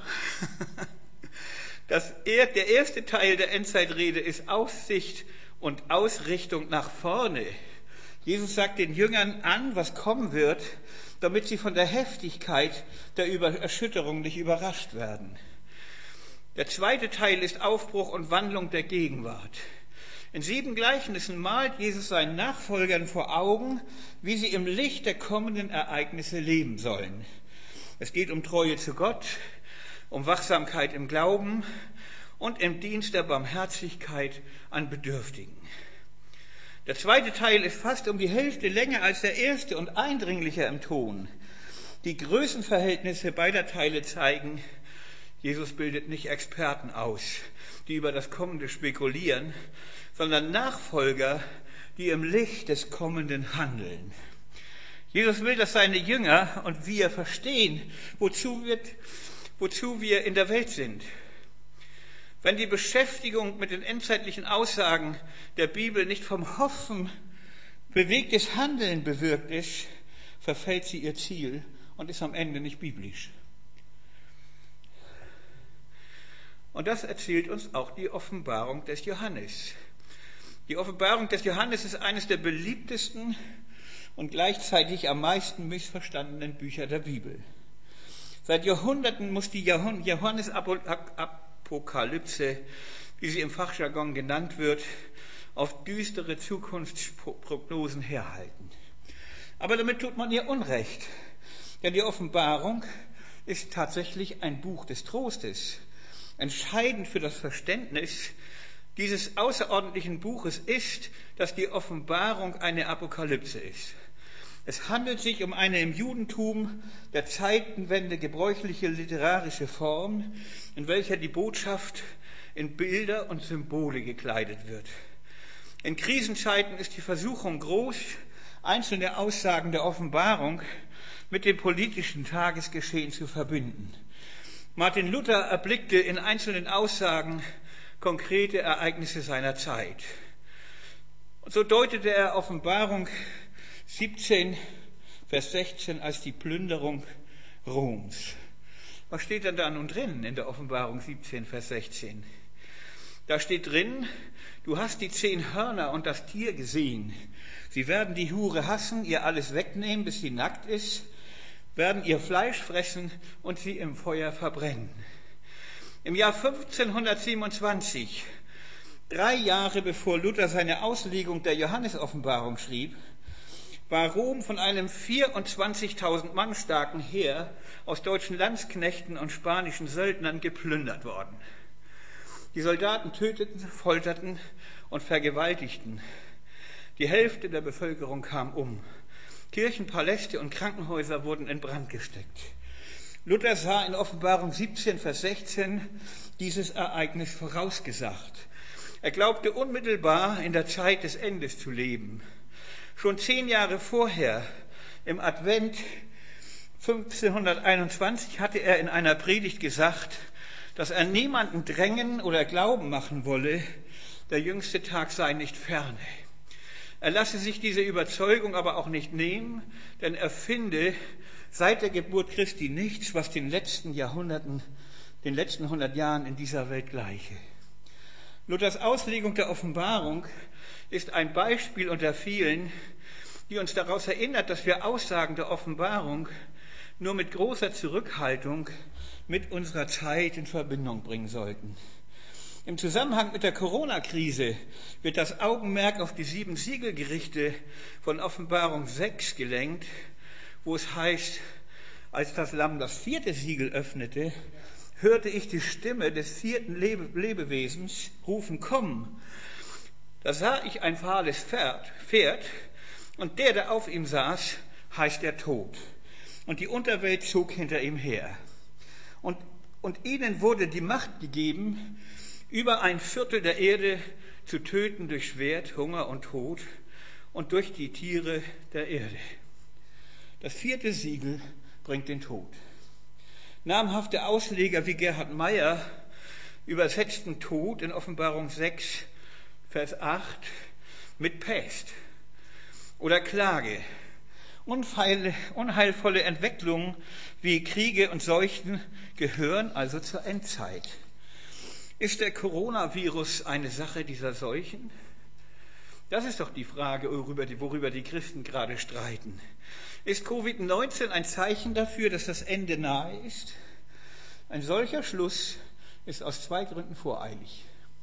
Das, der erste Teil der Endzeitrede ist Aussicht und Ausrichtung nach vorne. Jesus sagt den Jüngern an, was kommen wird, damit sie von der Heftigkeit der Erschütterung nicht überrascht werden. Der zweite Teil ist Aufbruch und Wandlung der Gegenwart. In sieben Gleichnissen malt Jesus seinen Nachfolgern vor Augen, wie sie im Licht der kommenden Ereignisse leben sollen. Es geht um Treue zu Gott, um Wachsamkeit im Glauben und im Dienst der Barmherzigkeit an Bedürftigen. Der zweite Teil ist fast um die Hälfte länger als der erste und eindringlicher im Ton. Die Größenverhältnisse beider Teile zeigen, Jesus bildet nicht Experten aus, die über das Kommende spekulieren, sondern Nachfolger, die im Licht des Kommenden handeln. Jesus will, dass seine Jünger und wir verstehen, wozu wir, wozu wir in der Welt sind. Wenn die Beschäftigung mit den endzeitlichen Aussagen der Bibel nicht vom Hoffen bewegtes Handeln bewirkt ist, verfällt sie ihr Ziel und ist am Ende nicht biblisch. Und das erzählt uns auch die Offenbarung des Johannes. Die Offenbarung des Johannes ist eines der beliebtesten und gleichzeitig am meisten missverstandenen Bücher der Bibel. Seit Jahrhunderten muss die Johannes-Apokalypse, wie sie im Fachjargon genannt wird, auf düstere Zukunftsprognosen herhalten. Aber damit tut man ihr Unrecht, denn die Offenbarung ist tatsächlich ein Buch des Trostes. Entscheidend für das Verständnis dieses außerordentlichen Buches ist, dass die Offenbarung eine Apokalypse ist. Es handelt sich um eine im Judentum der Zeitenwende gebräuchliche literarische Form, in welcher die Botschaft in Bilder und Symbole gekleidet wird. In Krisenzeiten ist die Versuchung groß, einzelne Aussagen der Offenbarung mit dem politischen Tagesgeschehen zu verbinden. Martin Luther erblickte in einzelnen Aussagen konkrete Ereignisse seiner Zeit. Und so deutete er Offenbarung siebzehn, Vers sechzehn als die Plünderung Roms. Was steht denn da nun drin in der Offenbarung siebzehn, Vers sechzehn? Da steht drin, du hast die zehn Hörner und das Tier gesehen. Sie werden die Hure hassen, ihr alles wegnehmen, bis sie nackt ist, werden ihr Fleisch fressen und sie im Feuer verbrennen. Im Jahr fünfzehnhundertsiebenundzwanzig, drei Jahre bevor Luther seine Auslegung der Johannesoffenbarung schrieb, war Rom von einem vierundzwanzigtausend Mann starken Heer aus deutschen Landsknechten und spanischen Söldnern geplündert worden. Die Soldaten töteten, folterten und vergewaltigten. Die Hälfte der Bevölkerung kam um. Kirchen, Paläste und Krankenhäuser wurden in Brand gesteckt. Luther sah in Offenbarung siebzehn, Vers sechzehn dieses Ereignis vorausgesagt. Er glaubte unmittelbar in der Zeit des Endes zu leben. Schon zehn Jahre vorher, im Advent fünfzehnhunderteinundzwanzig, hatte er in einer Predigt gesagt, dass er niemanden drängen oder glauben machen wolle, der jüngste Tag sei nicht ferne. Er lasse sich diese Überzeugung aber auch nicht nehmen, denn er finde seit der Geburt Christi nichts, was den letzten Jahrhunderten, den letzten hundert Jahren in dieser Welt gleiche. Luthers Auslegung der Offenbarung ist ein Beispiel unter vielen, die uns daraus erinnert, dass wir Aussagen der Offenbarung nur mit großer Zurückhaltung mit unserer Zeit in Verbindung bringen sollten. Im Zusammenhang mit der Corona-Krise wird das Augenmerk auf die sieben Siegelgerichte von Offenbarung sechs gelenkt, wo es heißt, als das Lamm das vierte Siegel öffnete, hörte ich die Stimme des vierten Lebe- Lebewesens rufen, komm. Da sah ich ein fahles Pferd, Pferd, und der, der auf ihm saß, heißt der Tod. Und die Unterwelt zog hinter ihm her. Und, und ihnen wurde die Macht gegeben, über ein Viertel der Erde zu töten durch Schwert, Hunger und Tod und durch die Tiere der Erde. Das vierte Siegel bringt den Tod. Namhafte Ausleger wie Gerhard Meyer übersetzten Tod in Offenbarung sechs, Vers acht mit Pest oder Klage. Unheil, unheilvolle Entwicklungen wie Kriege und Seuchen gehören also zur Endzeit. Ist der Coronavirus eine Sache dieser Seuchen? Das ist doch die Frage, worüber die, worüber die Christen gerade streiten. Ist Covid neunzehn ein Zeichen dafür, dass das Ende nahe ist? Ein solcher Schluss ist aus zwei Gründen voreilig.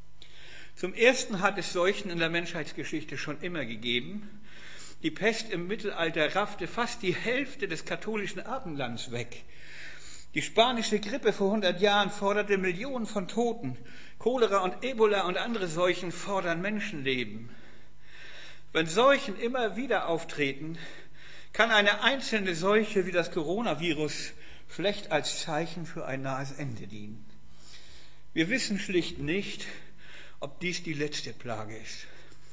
Zum Ersten hat es Seuchen in der Menschheitsgeschichte schon immer gegeben. Die Pest im Mittelalter raffte fast die Hälfte des katholischen Abendlands weg. Die spanische Grippe vor hundert Jahren forderte Millionen von Toten. Cholera und Ebola und andere Seuchen fordern Menschenleben. Wenn Seuchen immer wieder auftreten, kann eine einzelne Seuche wie das Coronavirus schlecht als Zeichen für ein nahes Ende dienen. Wir wissen schlicht nicht, ob dies die letzte Plage ist.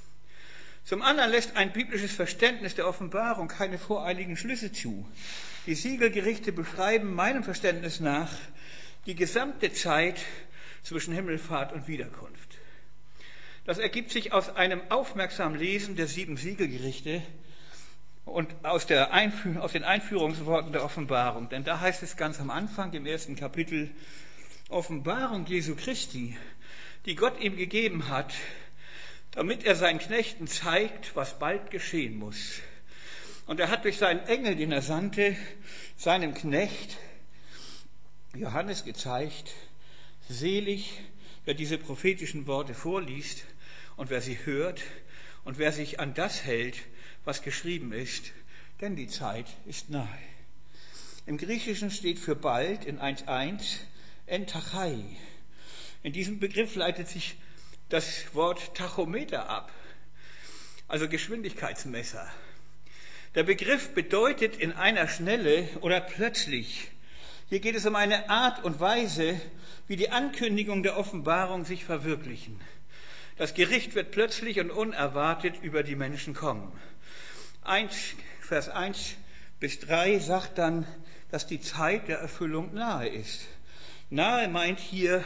Zum anderen lässt ein biblisches Verständnis der Offenbarung keine voreiligen Schlüsse zu. Die Siegelgerichte beschreiben meinem Verständnis nach die gesamte Zeit zwischen Himmelfahrt und Wiederkunft. Das ergibt sich aus einem aufmerksamen Lesen der sieben Siegelgerichte und aus, der Einführ- aus den Einführungsworten der Offenbarung. Denn da heißt es ganz am Anfang im ersten Kapitel, Offenbarung Jesu Christi, die Gott ihm gegeben hat, damit er seinen Knechten zeigt, was bald geschehen muss. Und er hat durch seinen Engel, den er sandte, seinem Knecht Johannes gezeigt, selig, wer diese prophetischen Worte vorliest und wer sie hört und wer sich an das hält, was geschrieben ist, denn die Zeit ist nahe. Im Griechischen steht für bald in eins eins entachai. In diesem Begriff leitet sich das Wort Tachometer ab, also Geschwindigkeitsmesser. Der Begriff bedeutet in einer Schnelle oder plötzlich. Hier geht es um eine Art und Weise, wie die Ankündigung der Offenbarung sich verwirklichen. Das Gericht wird plötzlich und unerwartet über die Menschen kommen. eins, Vers eins bis drei sagt dann, dass die Zeit der Erfüllung nahe ist. Nahe meint hier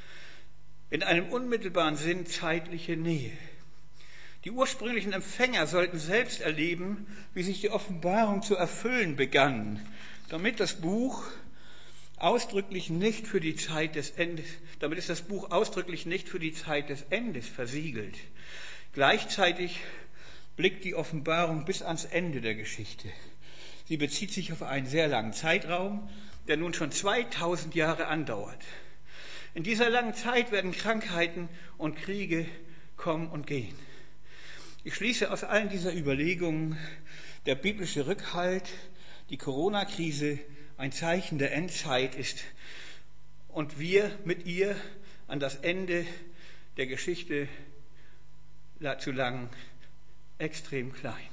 in einem unmittelbaren Sinn zeitliche Nähe. Die ursprünglichen Empfänger sollten selbst erleben, wie sich die Offenbarung zu erfüllen begann, damit das Buch ausdrücklich nicht für die Zeit des Endes, damit ist das Buch ausdrücklich nicht für die Zeit des Endes versiegelt. Gleichzeitig blickt die Offenbarung bis ans Ende der Geschichte. Sie bezieht sich auf einen sehr langen Zeitraum, der nun schon zweitausend Jahre andauert. In dieser langen Zeit werden Krankheiten und Kriege kommen und gehen. Ich schließe aus allen dieser Überlegungen, der biblische Rückhalt, die Corona-Krise ein Zeichen der Endzeit ist und wir mit ihr an das Ende der Geschichte zu gelangen, extrem klein.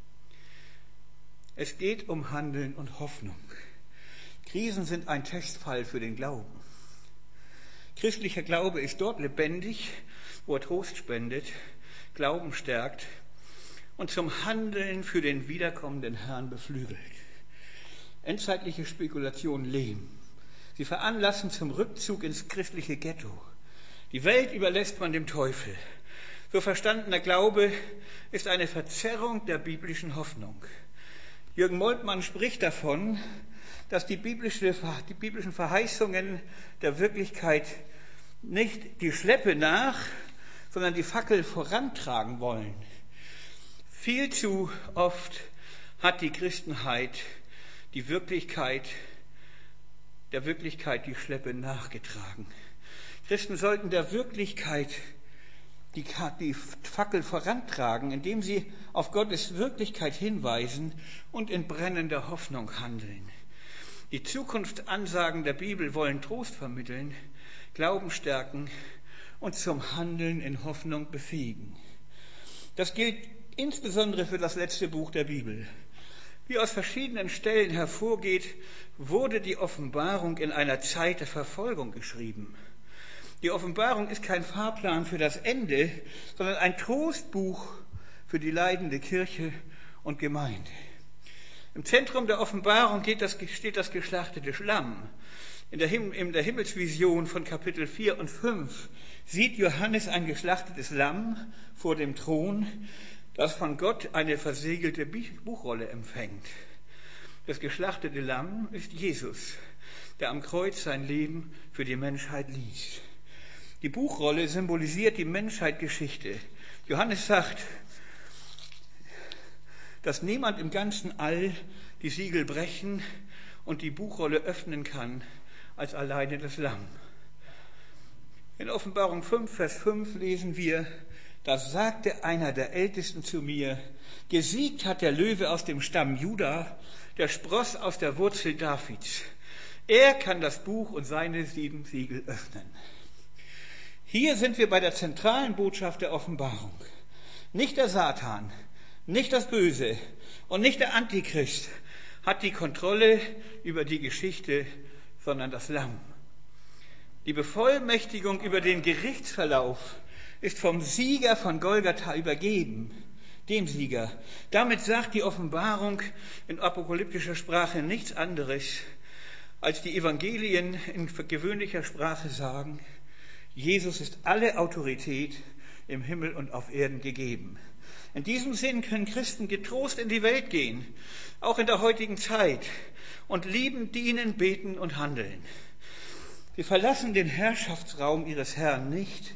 Es geht um Handeln und Hoffnung. Krisen sind ein Testfall für den Glauben. Christlicher Glaube ist dort lebendig, wo er Trost spendet, Glauben stärkt und zum Handeln für den wiederkommenden Herrn beflügelt. Endzeitliche Spekulationen lähmen. Sie veranlassen zum Rückzug ins christliche Ghetto. Die Welt überlässt man dem Teufel. So verstandener Glaube ist eine Verzerrung der biblischen Hoffnung. Jürgen Moltmann spricht davon, dass die, biblische, die biblischen Verheißungen der Wirklichkeit nicht die Schleppe nach, sondern die Fackel vorantragen wollen. Viel zu oft hat die Christenheit die Wirklichkeit, der Wirklichkeit die Schleppe nachgetragen. Christen sollten der Wirklichkeit die, die Fackel vorantragen, indem sie auf Gottes Wirklichkeit hinweisen und in brennender Hoffnung handeln. Die Zukunftsansagen der Bibel wollen Trost vermitteln, Glauben stärken und zum Handeln in Hoffnung befähigen. Das gilt insbesondere für das letzte Buch der Bibel. Wie aus verschiedenen Stellen hervorgeht, wurde die Offenbarung in einer Zeit der Verfolgung geschrieben. Die Offenbarung ist kein Fahrplan für das Ende, sondern ein Trostbuch für die leidende Kirche und Gemeinde. Im Zentrum der Offenbarung geht das, steht das geschlachtete Lamm. In der, Him- in der Himmelsvision von Kapitel vier und fünf sieht Johannes ein geschlachtetes Lamm vor dem Thron, das von Gott eine versegelte Buchrolle empfängt. Das geschlachtete Lamm ist Jesus, der am Kreuz sein Leben für die Menschheit ließ. Die Buchrolle symbolisiert die Menschheitsgeschichte. Johannes sagt, dass niemand im ganzen All die Siegel brechen und die Buchrolle öffnen kann, als alleine das Lamm. In Offenbarung fünf, Vers fünf lesen wir, da sagte einer der Ältesten zu mir, gesiegt hat der Löwe aus dem Stamm Juda, der Spross aus der Wurzel Davids. Er kann das Buch und seine sieben Siegel öffnen. Hier sind wir bei der zentralen Botschaft der Offenbarung. Nicht der Satan, nicht das Böse und nicht der Antichrist hat die Kontrolle über die Geschichte, sondern das Lamm. Die Bevollmächtigung über den Gerichtsverlauf ist vom Sieger von Golgatha übergeben, dem Sieger. Damit sagt die Offenbarung in apokalyptischer Sprache nichts anderes, als die Evangelien in gewöhnlicher Sprache sagen, Jesus ist alle Autorität im Himmel und auf Erden gegeben. In diesem Sinn können Christen getrost in die Welt gehen, auch in der heutigen Zeit, und lieben, dienen, beten und handeln. Sie verlassen den Herrschaftsraum ihres Herrn nicht,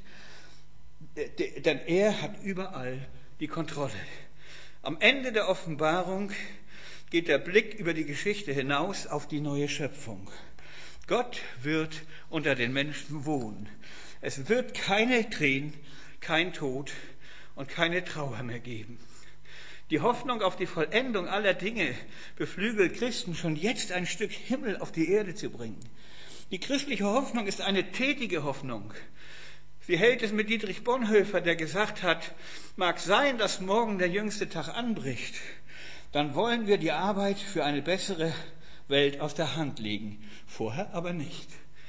denn er hat überall die Kontrolle. Am Ende der Offenbarung geht der Blick über die Geschichte hinaus auf die neue Schöpfung. Gott wird unter den Menschen wohnen. Es wird keine Tränen, kein Tod und keine Trauer mehr geben. Die Hoffnung auf die Vollendung aller Dinge beflügelt Christen, schon jetzt ein Stück Himmel auf die Erde zu bringen. Die christliche Hoffnung ist eine tätige Hoffnung. Sie hält es mit Dietrich Bonhoeffer, der gesagt hat, mag sein, dass morgen der jüngste Tag anbricht, dann wollen wir die Arbeit für eine bessere Welt aus der Hand legen, vorher aber nicht.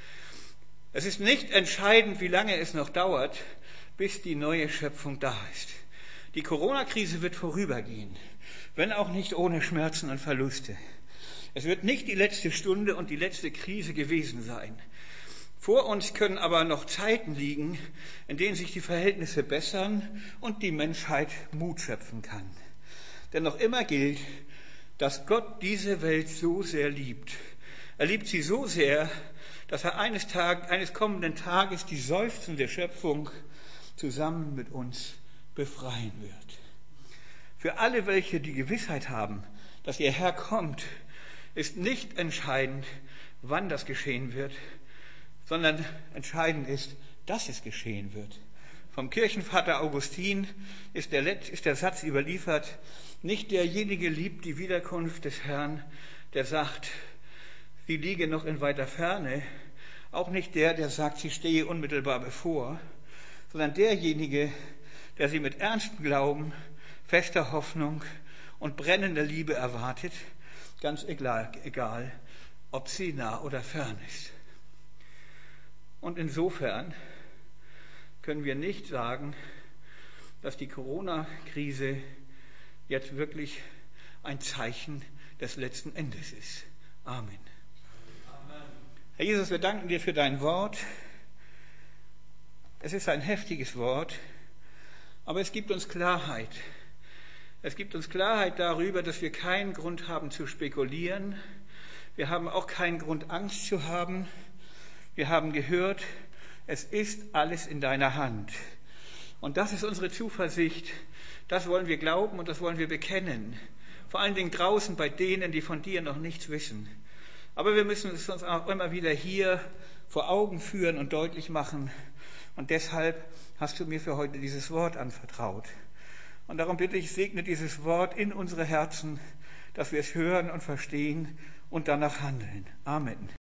Es ist nicht entscheidend, wie lange es noch dauert, bis die neue Schöpfung da ist. Die Corona-Krise wird vorübergehen, wenn auch nicht ohne Schmerzen und Verluste. Es wird nicht die letzte Stunde und die letzte Krise gewesen sein. Vor uns können aber noch Zeiten liegen, in denen sich die Verhältnisse bessern und die Menschheit Mut schöpfen kann. Denn noch immer gilt, dass Gott diese Welt so sehr liebt. Er liebt sie so sehr, dass er eines, Tag, eines kommenden Tages die seufzende Schöpfung zusammen mit uns befreien wird. Für alle, welche die Gewissheit haben, dass ihr Herr kommt, ist nicht entscheidend, wann das geschehen wird, sondern entscheidend ist, dass es geschehen wird. Vom Kirchenvater Augustin ist der, ist der Satz überliefert, nicht derjenige liebt die Wiederkunft des Herrn, der sagt, sie liege noch in weiter Ferne, auch nicht der, der sagt, sie stehe unmittelbar bevor, sondern derjenige, der sie mit ernstem Glauben, fester Hoffnung und brennender Liebe erwartet, ganz egal, egal ob sie nah oder fern ist. Und insofern können wir nicht sagen, dass die Corona-Krise jetzt wirklich ein Zeichen des letzten Endes ist. Amen. Amen. Herr Jesus, wir danken dir für dein Wort. Es ist ein heftiges Wort, aber es gibt uns Klarheit. Es gibt uns Klarheit darüber, dass wir keinen Grund haben zu spekulieren. Wir haben auch keinen Grund, Angst zu haben. Wir haben gehört, es ist alles in deiner Hand. Und das ist unsere Zuversicht. Das wollen wir glauben und das wollen wir bekennen. Vor allen Dingen draußen bei denen, die von dir noch nichts wissen. Aber wir müssen es uns auch immer wieder hier vor Augen führen und deutlich machen. Und deshalb hast du mir für heute dieses Wort anvertraut. Und darum bitte ich, segne dieses Wort in unsere Herzen, dass wir es hören und verstehen und danach handeln. Amen.